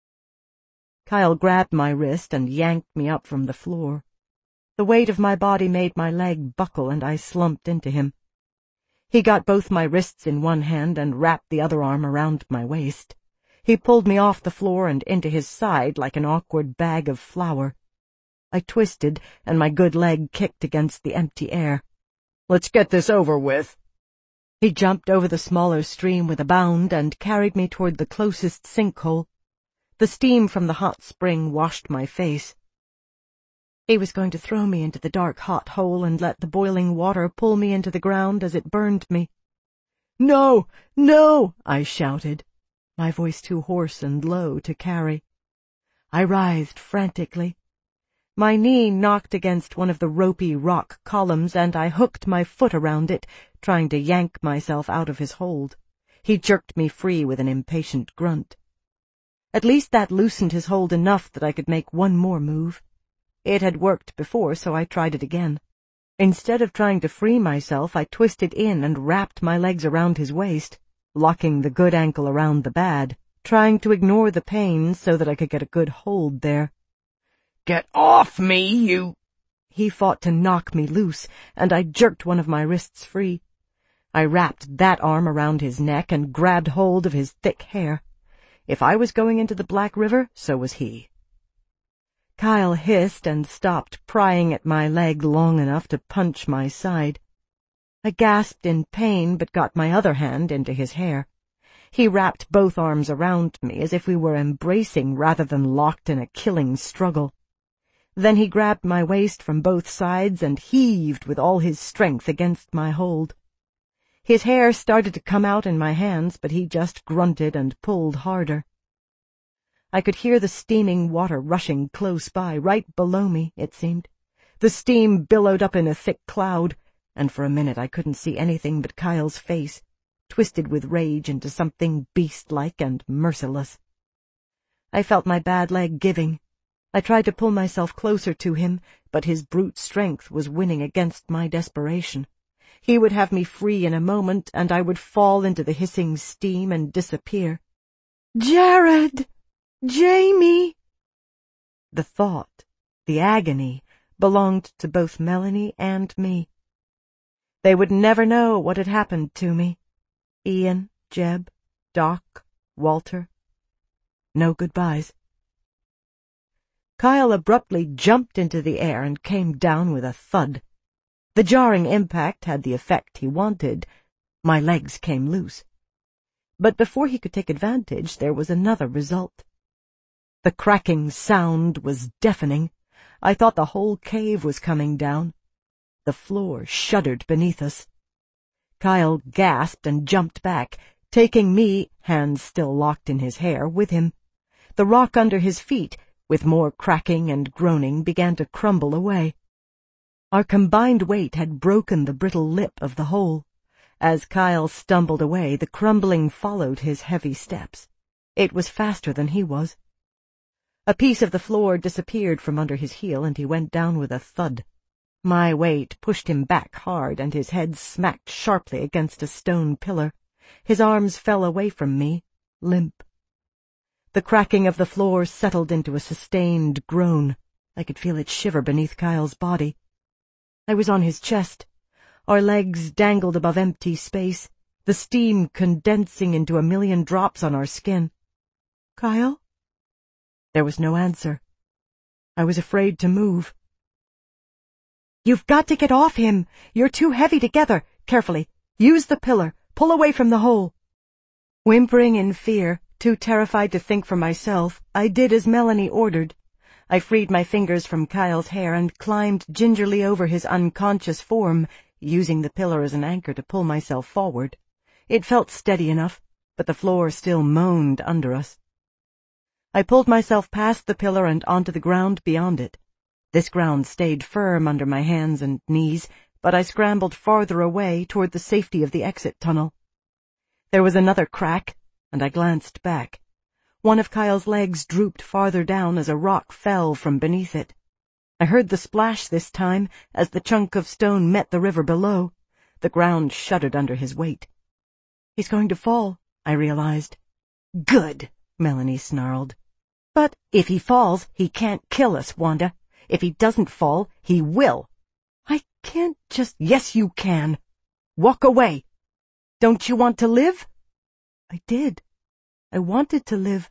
Kyle grabbed my wrist and yanked me up from the floor. The weight of my body made my leg buckle, and I slumped into him. He got both my wrists in one hand and wrapped the other arm around my waist. He pulled me off the floor and into his side like an awkward bag of flour. I twisted, and my good leg kicked against the empty air. "Let's get this over with." He jumped over the smaller stream with a bound and carried me toward the closest sinkhole. The steam from the hot spring washed my face. He was going to throw me into the dark, hot hole and let the boiling water pull me into the ground as it burned me. "No, no!" I shouted, my voice too hoarse and low to carry. I writhed frantically. My knee knocked against one of the ropey rock columns, and I hooked my foot around it, trying to yank myself out of his hold. He jerked me free with an impatient grunt. At least that loosened his hold enough that I could make one more move. It had worked before, so I tried it again. Instead of trying to free myself, I twisted in and wrapped my legs around his waist, locking the good ankle around the bad, trying to ignore the pain so that I could get a good hold there. "Get off me, you—" He fought to knock me loose, and I jerked one of my wrists free. I wrapped that arm around his neck and grabbed hold of his thick hair. If I was going into the Black River, so was he. Kyle hissed and stopped prying at my leg long enough to punch my side. I gasped in pain but got my other hand into his hair. He wrapped both arms around me as if we were embracing rather than locked in a killing struggle. Then he grabbed my waist from both sides and heaved with all his strength against my hold. His hair started to come out in my hands, but he just grunted and pulled harder. I could hear the steaming water rushing close by, right below me, it seemed. The steam billowed up in a thick cloud, and for a minute I couldn't see anything but Kyle's face, twisted with rage into something beast-like and merciless. I felt my bad leg giving. I tried to pull myself closer to him, but his brute strength was winning against my desperation. He would have me free in a moment, and I would fall into the hissing steam and disappear. "Jared! Jamie!" The thought, the agony, belonged to both Melanie and me. They would never know what had happened to me. Ian, Jeb, Doc, Walter. No goodbyes. Kyle abruptly jumped into the air and came down with a thud. The jarring impact had the effect he wanted. My legs came loose. But before he could take advantage, there was another result. The cracking sound was deafening. I thought the whole cave was coming down. The floor shuddered beneath us. Kyle gasped and jumped back, taking me, hands still locked in his hair, with him. The rock under his feet, with more cracking and groaning, began to crumble away. Our combined weight had broken the brittle lip of the hole. As Kyle stumbled away, the crumbling followed his heavy steps. It was faster than he was. A piece of the floor disappeared from under his heel, and he went down with a thud. My weight pushed him back hard, and his head smacked sharply against a stone pillar. His arms fell away from me, limp. The cracking of the floor settled into a sustained groan. I could feel it shiver beneath Kyle's body. I was on his chest. Our legs dangled above empty space, the steam condensing into a million drops on our skin. "Kyle?" There was no answer. I was afraid to move. "You've got to get off him. You're too heavy together. Carefully. Use the pillar. Pull away from the hole." Whimpering in fear, too terrified to think for myself, I did as Melanie ordered. I freed my fingers from Kyle's hair and climbed gingerly over his unconscious form, using the pillar as an anchor to pull myself forward. It felt steady enough, but the floor still moaned under us. I pulled myself past the pillar and onto the ground beyond it. This ground stayed firm under my hands and knees, but I scrambled farther away toward the safety of the exit tunnel. There was another crack, and I glanced back. One of Kyle's legs drooped farther down as a rock fell from beneath it. I heard the splash this time as the chunk of stone met the river below. The ground shuddered under his weight. He's going to fall, I realized. Good, Melanie snarled. But if he falls, he can't kill us, Wanda. If he doesn't fall, he will. I can't just— Yes, you can. Walk away. Don't you want to live? I did. I wanted to live.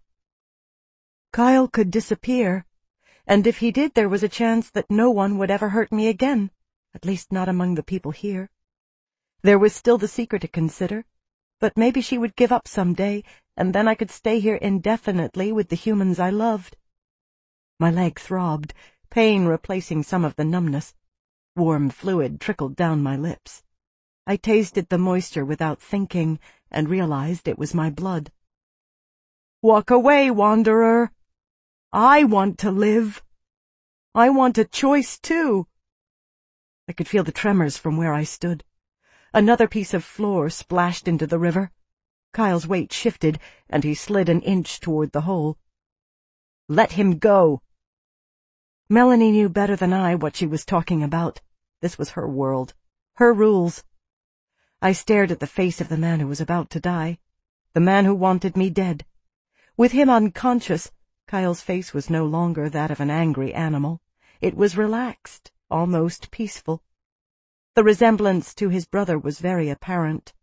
Kyle could disappear, and if he did, there was a chance that no one would ever hurt me again, at least not among the people here. There was still the secret to consider, but maybe she would give up someday, and then I could stay here indefinitely with the humans I loved. My leg throbbed, pain replacing some of the numbness. Warm fluid trickled down my lips. I tasted the moisture without thinking and realized it was my blood. Walk away, wanderer. I want to live. I want a choice, too. I could feel the tremors from where I stood. Another piece of floor splashed into the river. Kyle's weight shifted, and he slid an inch toward the hole. Let him go. Melanie knew better than I what she was talking about. This was her world, her rules. I stared at the face of the man who was about to die, the man who wanted me dead. With him unconscious, Kyle's face was no longer that of an angry animal. It was relaxed, almost peaceful. The resemblance to his brother was very apparent.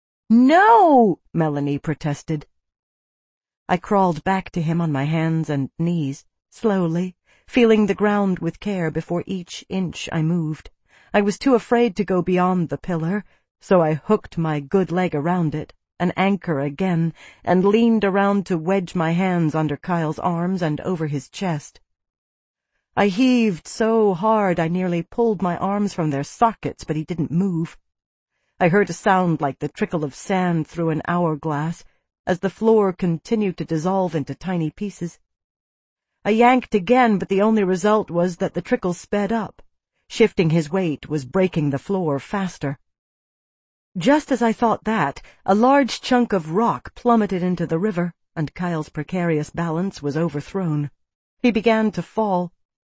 No! Melanie protested. I crawled back to him on my hands and knees, slowly, feeling the ground with care before each inch I moved. I was too afraid to go beyond the pillar, so I hooked my good leg around it, an anchor again, and leaned around to wedge my hands under Kyle's arms and over his chest. I heaved so hard I nearly pulled my arms from their sockets, but he didn't move. I heard a sound like the trickle of sand through an hourglass as the floor continued to dissolve into tiny pieces. I yanked again, but the only result was that the trickle sped up. Shifting his weight was breaking the floor faster. Just as I thought that, a large chunk of rock plummeted into the river, and Kyle's precarious balance was overthrown. He began to fall.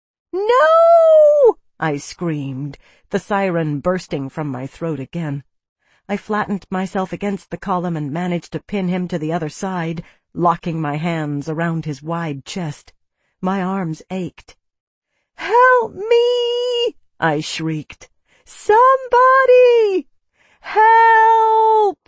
No! I screamed, the siren bursting from my throat again. I flattened myself against the column and managed to pin him to the other side, locking my hands around his wide chest. My arms ached. Help me! I shrieked. Somebody! Help!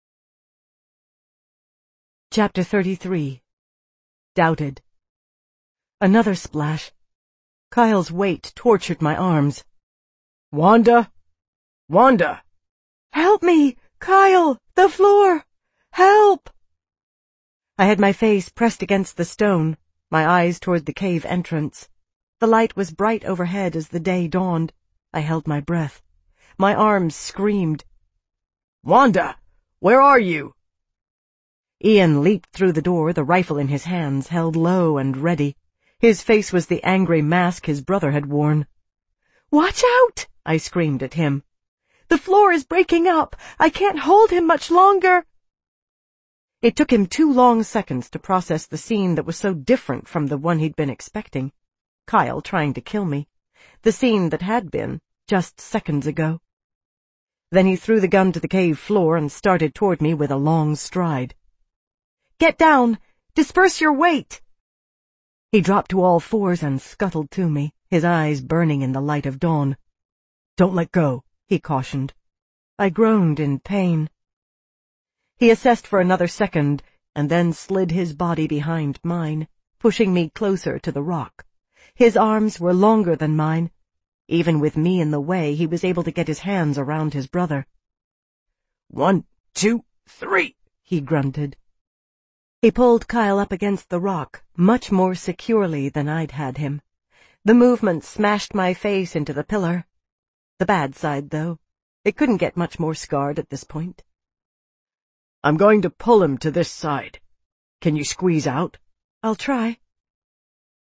Chapter 33. Doubted. Another splash. Kyle's weight tortured my arms. Wanda! Wanda! Help me! Kyle! The floor! Help! I had my face pressed against the stone, my eyes toward the cave entrance. The light was bright overhead as the day dawned. I held my breath. My arms screamed. Wanda! Where are you? Ian leaped through the door, the rifle in his hands, held low and ready. His face was the angry mask his brother had worn. Watch out! I screamed at him. The floor is breaking up. I can't hold him much longer. It took him 2 long seconds to process the scene that was so different from the one he'd been expecting. Kyle trying to kill me. The scene that had been, just seconds ago. Then he threw the gun to the cave floor and started toward me with a long stride. Get down! Disperse your weight! He dropped to all fours and scuttled to me, his eyes burning in the light of dawn. Don't let go, he cautioned. I groaned in pain. He assessed for another second, and then slid his body behind mine, pushing me closer to the rock. His arms were longer than mine. Even with me in the way, he was able to get his hands around his brother. 1, 2, 3, he grunted. He pulled Kyle up against the rock, much more securely than I'd had him. The movement smashed my face into the pillar. The bad side, though. It couldn't get much more scarred at this point. I'm going to pull him to this side. Can you squeeze out? I'll try.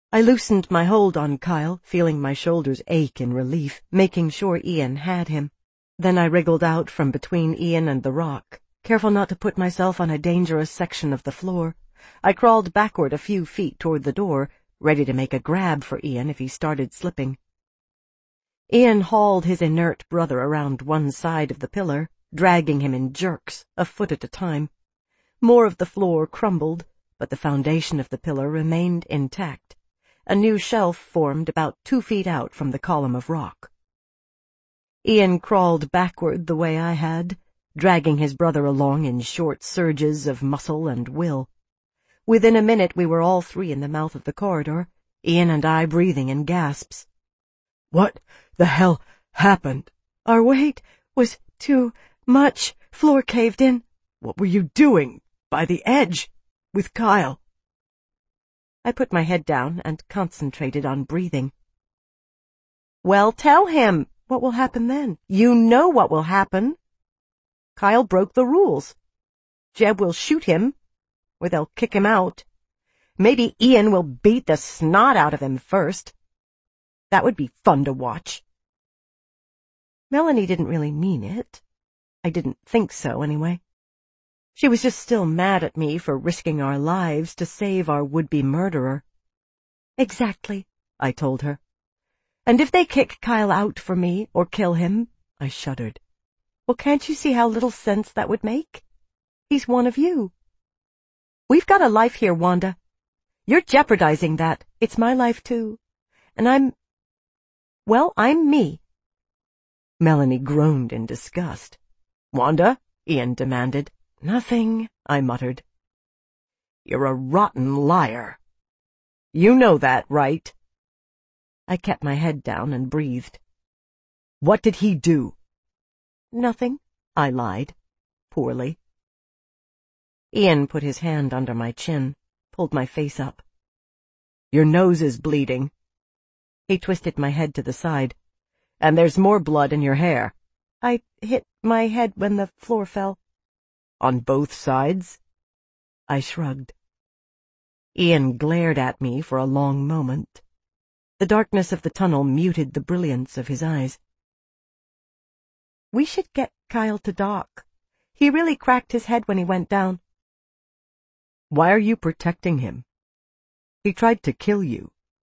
I loosened my hold on Kyle, feeling my shoulders ache in relief, making sure Ian had him. Then I wriggled out from between Ian and the rock, careful not to put myself on a dangerous section of the floor. I crawled backward a few feet toward the door, ready to make a grab for Ian if he started slipping. Ian hauled his inert brother around one side of the pillar, dragging him in jerks, a foot at a time. More of the floor crumbled, but the foundation of the pillar remained intact. A new shelf formed about 2 feet out from the column of rock. Ian crawled backward the way I had, dragging his brother along in short surges of muscle and will. Within a minute we were all three in the mouth of the corridor, Ian and I breathing in gasps. What the hell happened? Our weight was too much. Floor caved in. What were you doing? By the edge? With Kyle? I put my head down and concentrated on breathing. Well, tell him. What will happen then? You know what will happen. Kyle broke the rules. Jeb will shoot him, or they'll kick him out. Maybe Ian will beat the snot out of him first. That would be fun to watch. Melanie didn't really mean it. I didn't think so, anyway. She was just still mad at me for risking our lives to save our would-be murderer. Exactly, I told her. And if they kick Kyle out for me or kill him, I shuddered. Well, can't you see how little sense that would make? He's one of you. We've got a life here, Wanda. You're jeopardizing that. It's my life, too. And I'm me. Melanie groaned in disgust. Wanda? Ian demanded. Nothing, I muttered. You're a rotten liar. You know that, right? I kept my head down and breathed. What did he do? Nothing, I lied, poorly. Ian put his hand under my chin, pulled my face up. Your nose is bleeding. He twisted my head to the side. And there's more blood in your hair. I hit my head when the floor fell. On both sides? I shrugged. Ian glared at me for a long moment. The darkness of the tunnel muted the brilliance of his eyes. We should get Kyle to Doc. He really cracked his head when he went down. Why are you protecting him? He tried to kill you.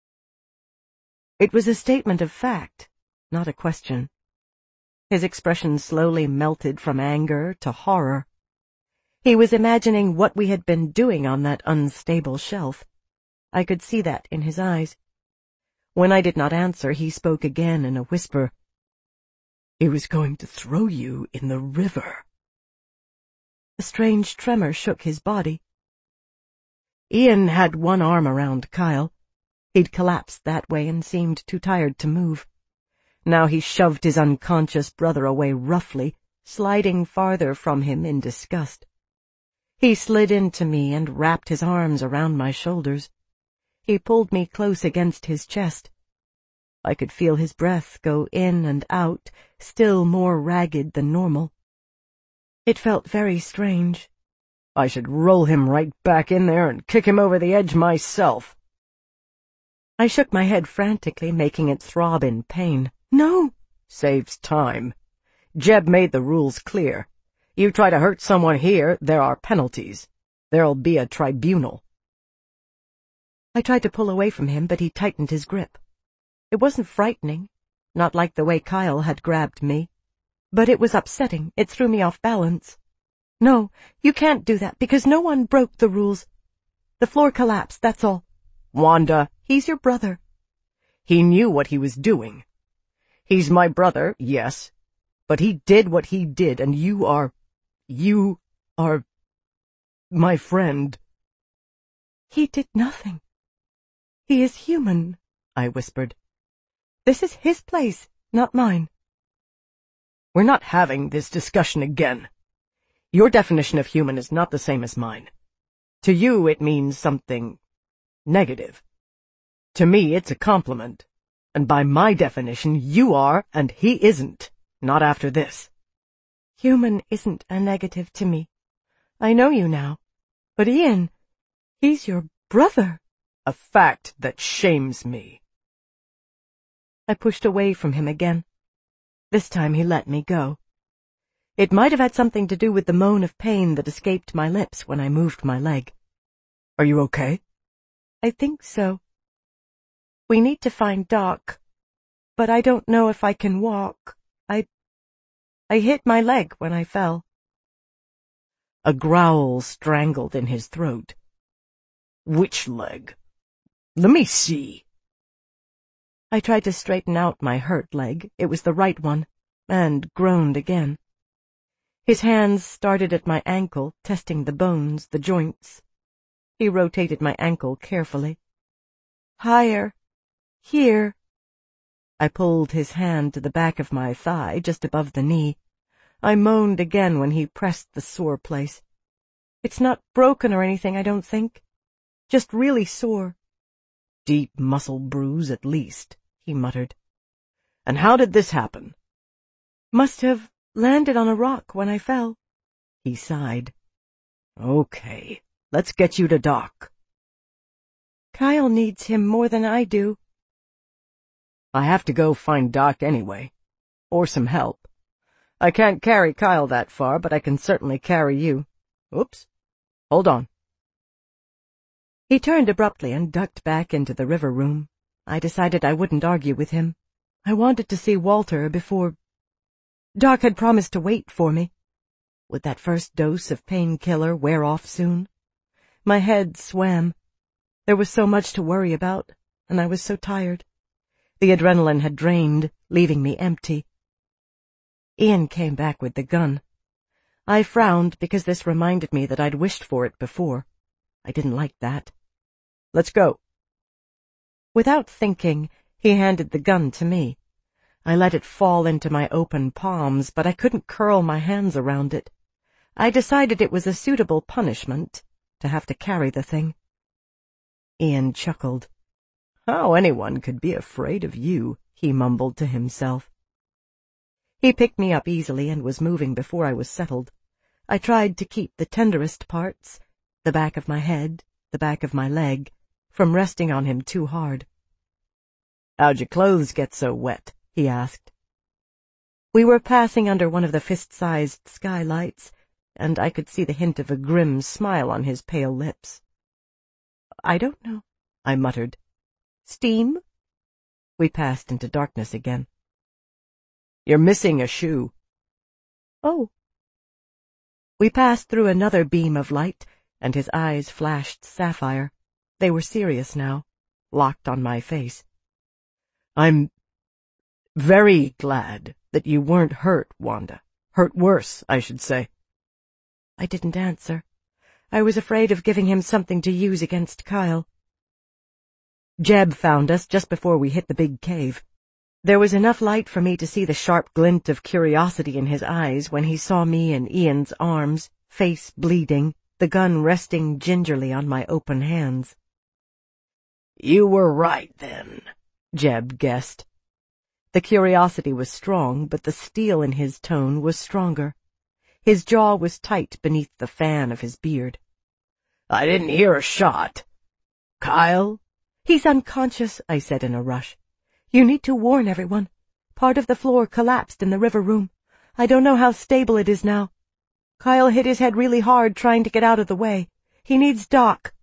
It was a statement of fact, not a question. His expression slowly melted from anger to horror. He was imagining what we had been doing on that unstable shelf. I could see that in his eyes. When I did not answer, he spoke again in a whisper. He was going to throw you in the river. A strange tremor shook his body. Ian had one arm around Kyle. He'd collapsed that way and seemed too tired to move. Now he shoved his unconscious brother away roughly, sliding farther from him in disgust. He slid into me and wrapped his arms around my shoulders. He pulled me close against his chest. I could feel his breath go in and out, still more ragged than normal. It felt very strange. I should roll him right back in there and kick him over the edge myself. I shook my head frantically, making it throb in pain. No! Saves time. Jeb made the rules clear. You try to hurt someone here, there are penalties. There'll be a tribunal. I tried to pull away from him, but he tightened his grip. It wasn't frightening, not like the way Kyle had grabbed me. But it was upsetting. It threw me off balance. No, you can't do that, because no one broke the rules. The floor collapsed, that's all. Wanda, he's your brother. He knew what he was doing. He's my brother, yes, but he did what he did, and you are my friend. He did nothing. He is human, I whispered. This is his place, not mine. We're not having this discussion again. Your definition of human is not the same as mine. To you, it means something negative. To me, it's a compliment. And by my definition, you are, and he isn't. Not after this. Human isn't a negative to me. I know you now. But Ian, he's your brother. A fact that shames me. I pushed away from him again. This time he let me go. It might have had something to do with the moan of pain that escaped my lips when I moved my leg. Are you okay? I think so. We need to find Doc, but I don't know if I can walk. I hit my leg when I fell. A growl strangled in his throat. Which leg? Let me see. I tried to straighten out my hurt leg. It was the right one, and groaned again. His hands started at my ankle, testing the bones, the joints. He rotated my ankle carefully. Higher. Here. I pulled his hand to the back of my thigh, just above the knee. I moaned again when he pressed the sore place. It's not broken or anything, I don't think. Just really sore. Deep muscle bruise, at least, he muttered. And how did this happen? Must have landed on a rock when I fell. He sighed. Okay, let's get you to Doc. Kyle needs him more than I do. I have to go find Doc anyway. Or some help. I can't carry Kyle that far, but I can certainly carry you. Oops. Hold on. He turned abruptly and ducked back into the river room. I decided I wouldn't argue with him. I wanted to see Walter before... Doc had promised to wait for me. Would that first dose of painkiller wear off soon? My head swam. There was so much to worry about, and I was so tired. The adrenaline had drained, leaving me empty. Ian came back with the gun. I frowned because this reminded me that I'd wished for it before. I didn't like that. Let's go. Without thinking, he handed the gun to me. I let it fall into my open palms, but I couldn't curl my hands around it. I decided it was a suitable punishment to have to carry the thing. Ian chuckled. How anyone could be afraid of you, he mumbled to himself. He picked me up easily and was moving before I was settled. I tried to keep the tenderest parts, the back of my head, the back of my leg, from resting on him too hard. How'd your clothes get so wet? He asked. We were passing under one of the fist-sized skylights, and I could see the hint of a grim smile on his pale lips. I don't know, I muttered. Steam? We passed into darkness again. You're missing a shoe. Oh. We passed through another beam of light, and his eyes flashed sapphire. They were serious now, locked on my face. I'm very glad that you weren't hurt, Wanda. Hurt worse, I should say. I didn't answer. I was afraid of giving him something to use against Kyle. Jeb found us just before we hit the big cave. There was enough light for me to see the sharp glint of curiosity in his eyes when he saw me in Ian's arms, face bleeding, the gun resting gingerly on my open hands. You were right, then, Jeb guessed. The curiosity was strong, but the steel in his tone was stronger. His jaw was tight beneath the fan of his beard. I didn't hear a shot. Kyle? He's unconscious, I said in a rush. You need to warn everyone. Part of the floor collapsed in the river room. I don't know how stable it is now. Kyle hit his head really hard trying to get out of the way. He needs Doc.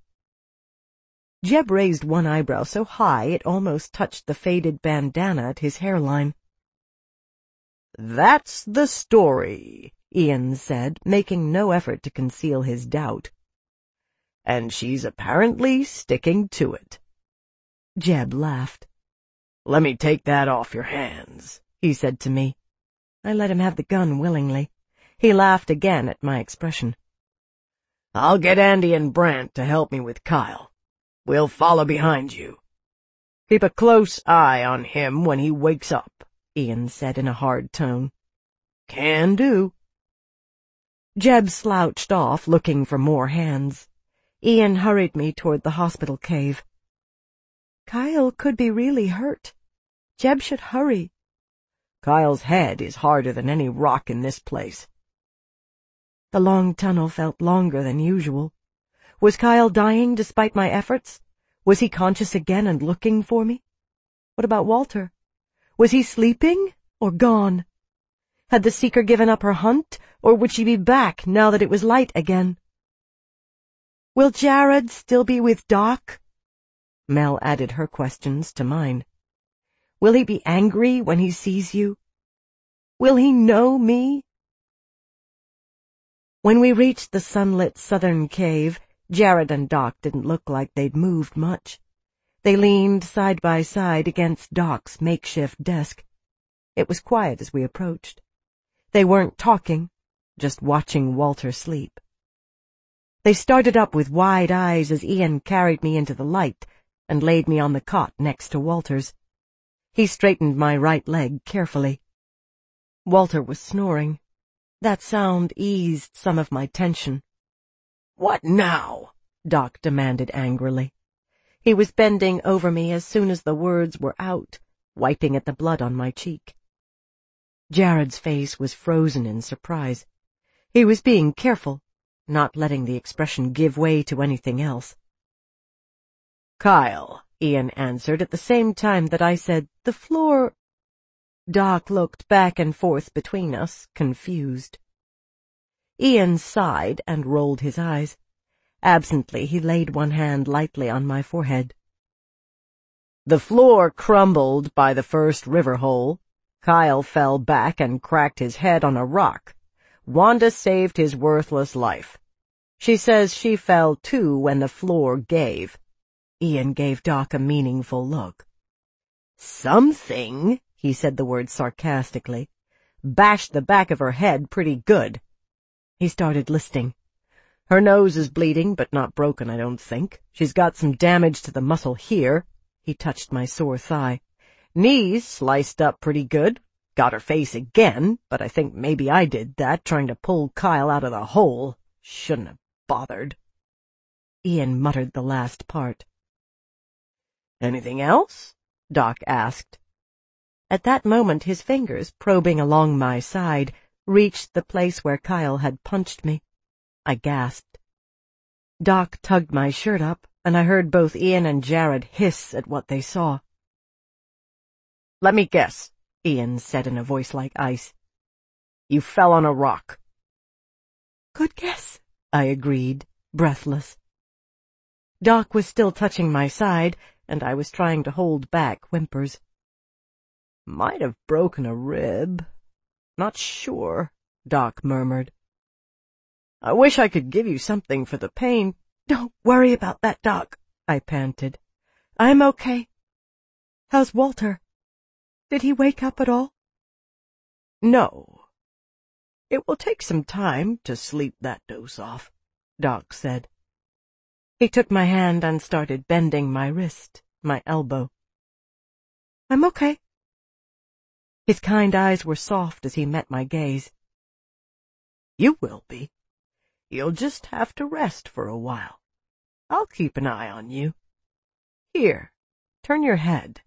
Jeb raised one eyebrow so high it almost touched the faded bandana at his hairline. That's the story, Ian said, making no effort to conceal his doubt. And she's apparently sticking to it. Jeb laughed. Let me take that off your hands, he said to me. I let him have the gun willingly. He laughed again at my expression. I'll get Andy and Brant to help me with Kyle. We'll follow behind you. Keep a close eye on him when he wakes up, Ian said in a hard tone. Can do. Jeb slouched off, looking for more hands. Ian hurried me toward the hospital cave. Kyle could be really hurt. Jeb should hurry. Kyle's head is harder than any rock in this place. The long tunnel felt longer than usual. Was Kyle dying despite my efforts? Was he conscious again and looking for me? What about Walter? Was he sleeping or gone? Had the seeker given up her hunt, or would she be back now that it was light again? Will Jared still be with Doc? Mel added her questions to mine. Will he be angry when he sees you? Will he know me? When we reached the sunlit southern cave, Jared and Doc didn't look like they'd moved much. They leaned side by side against Doc's makeshift desk. It was quiet as we approached. They weren't talking, just watching Walter sleep. They started up with wide eyes as Ian carried me into the light and laid me on the cot next to Walter's. He straightened my right leg carefully. Walter was snoring. That sound eased some of my tension. "What now?" Doc demanded angrily. He was bending over me as soon as the words were out, wiping at the blood on my cheek. Jared's face was frozen in surprise. He was being careful, not letting the expression give way to anything else. "Kyle," Ian answered at the same time that I said, "The floor—" Doc looked back and forth between us, confused. Ian sighed and rolled his eyes. Absently, he laid one hand lightly on my forehead. "The floor crumbled by the first river hole. Kyle fell back and cracked his head on a rock. Wanda saved his worthless life. She says she fell too when the floor gave." Ian gave Doc a meaningful look. "Something," he said the word sarcastically, "bashed the back of her head pretty good." He started listing. "Her nose is bleeding, but not broken, I don't think. She's got some damage to the muscle here." He touched my sore thigh. "Knees sliced up pretty good. Got her face again, but I think maybe I did that, trying to pull Kyle out of the hole. Shouldn't have bothered." Ian muttered the last part. "Anything else?" Doc asked. At that moment, his fingers, probing along my side, reached the place where Kyle had punched me. I gasped. Doc tugged my shirt up, and I heard both Ian and Jared hiss at what they saw. "Let me guess," Ian said in a voice like ice. "You fell on a rock." "Good guess," I agreed, breathless. Doc was still touching my side, and I was trying to hold back whimpers. "Might have broken a rib. Not sure," Doc murmured. "I wish I could give you something for the pain." "Don't worry about that, Doc," I panted. "I'm okay. How's Walter? Did he wake up at all?" "No. It will take some time to sleep that dose off," Doc said. He took my hand and started bending my wrist, my elbow. "I'm okay." His kind eyes were soft as he met my gaze. "You will be. You'll just have to rest for a while. I'll keep an eye on you. Here, turn your head."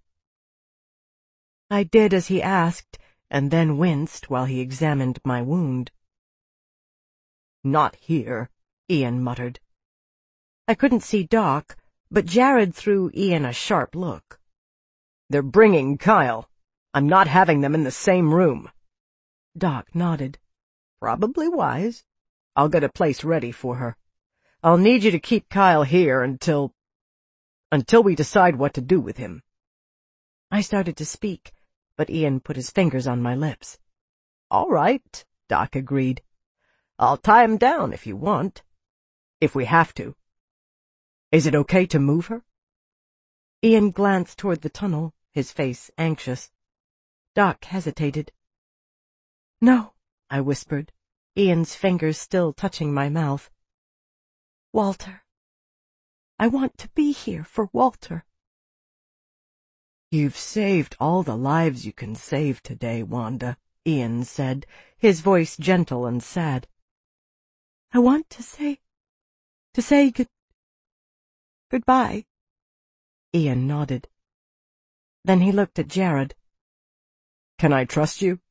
I did as he asked, and then winced while he examined my wound. "Not here," Ian muttered. I couldn't see Doc, but Jared threw Ian a sharp look. "They're bringing Kyle. I'm not having them in the same room." Doc nodded. "Probably wise. I'll get a place ready for her. I'll need you to keep Kyle here until we decide what to do with him." I started to speak, but Ian put his fingers on my lips. "All right," Doc agreed. "I'll tie him down if you want. If we have to. Is it okay to move her?" Ian glanced toward the tunnel, his face anxious. Doc hesitated. "No," I whispered, Ian's fingers still touching my mouth. "Walter. I want to be here for Walter." "You've saved all the lives you can save today, Wanda," Ian said, his voice gentle and sad. "I want to say goodbye." Ian nodded. Then he looked at Jared. "Can I trust you?"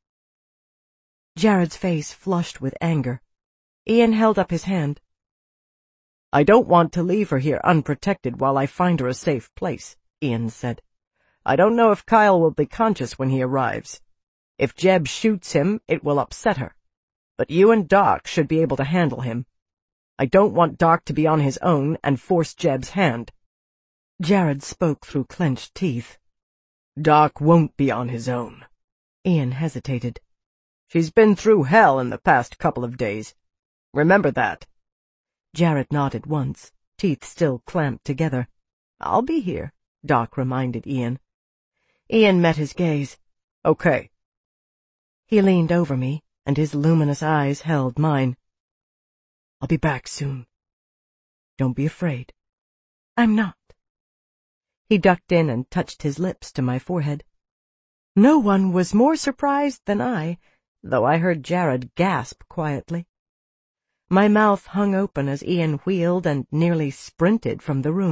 Jared's face flushed with anger. Ian held up his hand. I don't want to leave her here unprotected while I find her a safe place, Ian said. I don't know if Kyle will be conscious when he arrives. If Jeb shoots him, it will upset her. But you and Doc should be able to handle him. I don't want Doc to be on his own and force Jeb's hand. Jared spoke through clenched teeth. Doc won't be on his own. Ian hesitated. She's been through hell in the past couple of days. Remember that. Jared nodded once, teeth still clamped together. I'll be here, Doc reminded Ian. Ian met his gaze. Okay. He leaned over me, and his luminous eyes held mine. I'll be back soon. Don't be afraid. I'm not. He ducked in and touched his lips to my forehead. No one was more surprised than I, though I heard Jared gasp quietly. My mouth hung open as Ian wheeled and nearly sprinted from the room.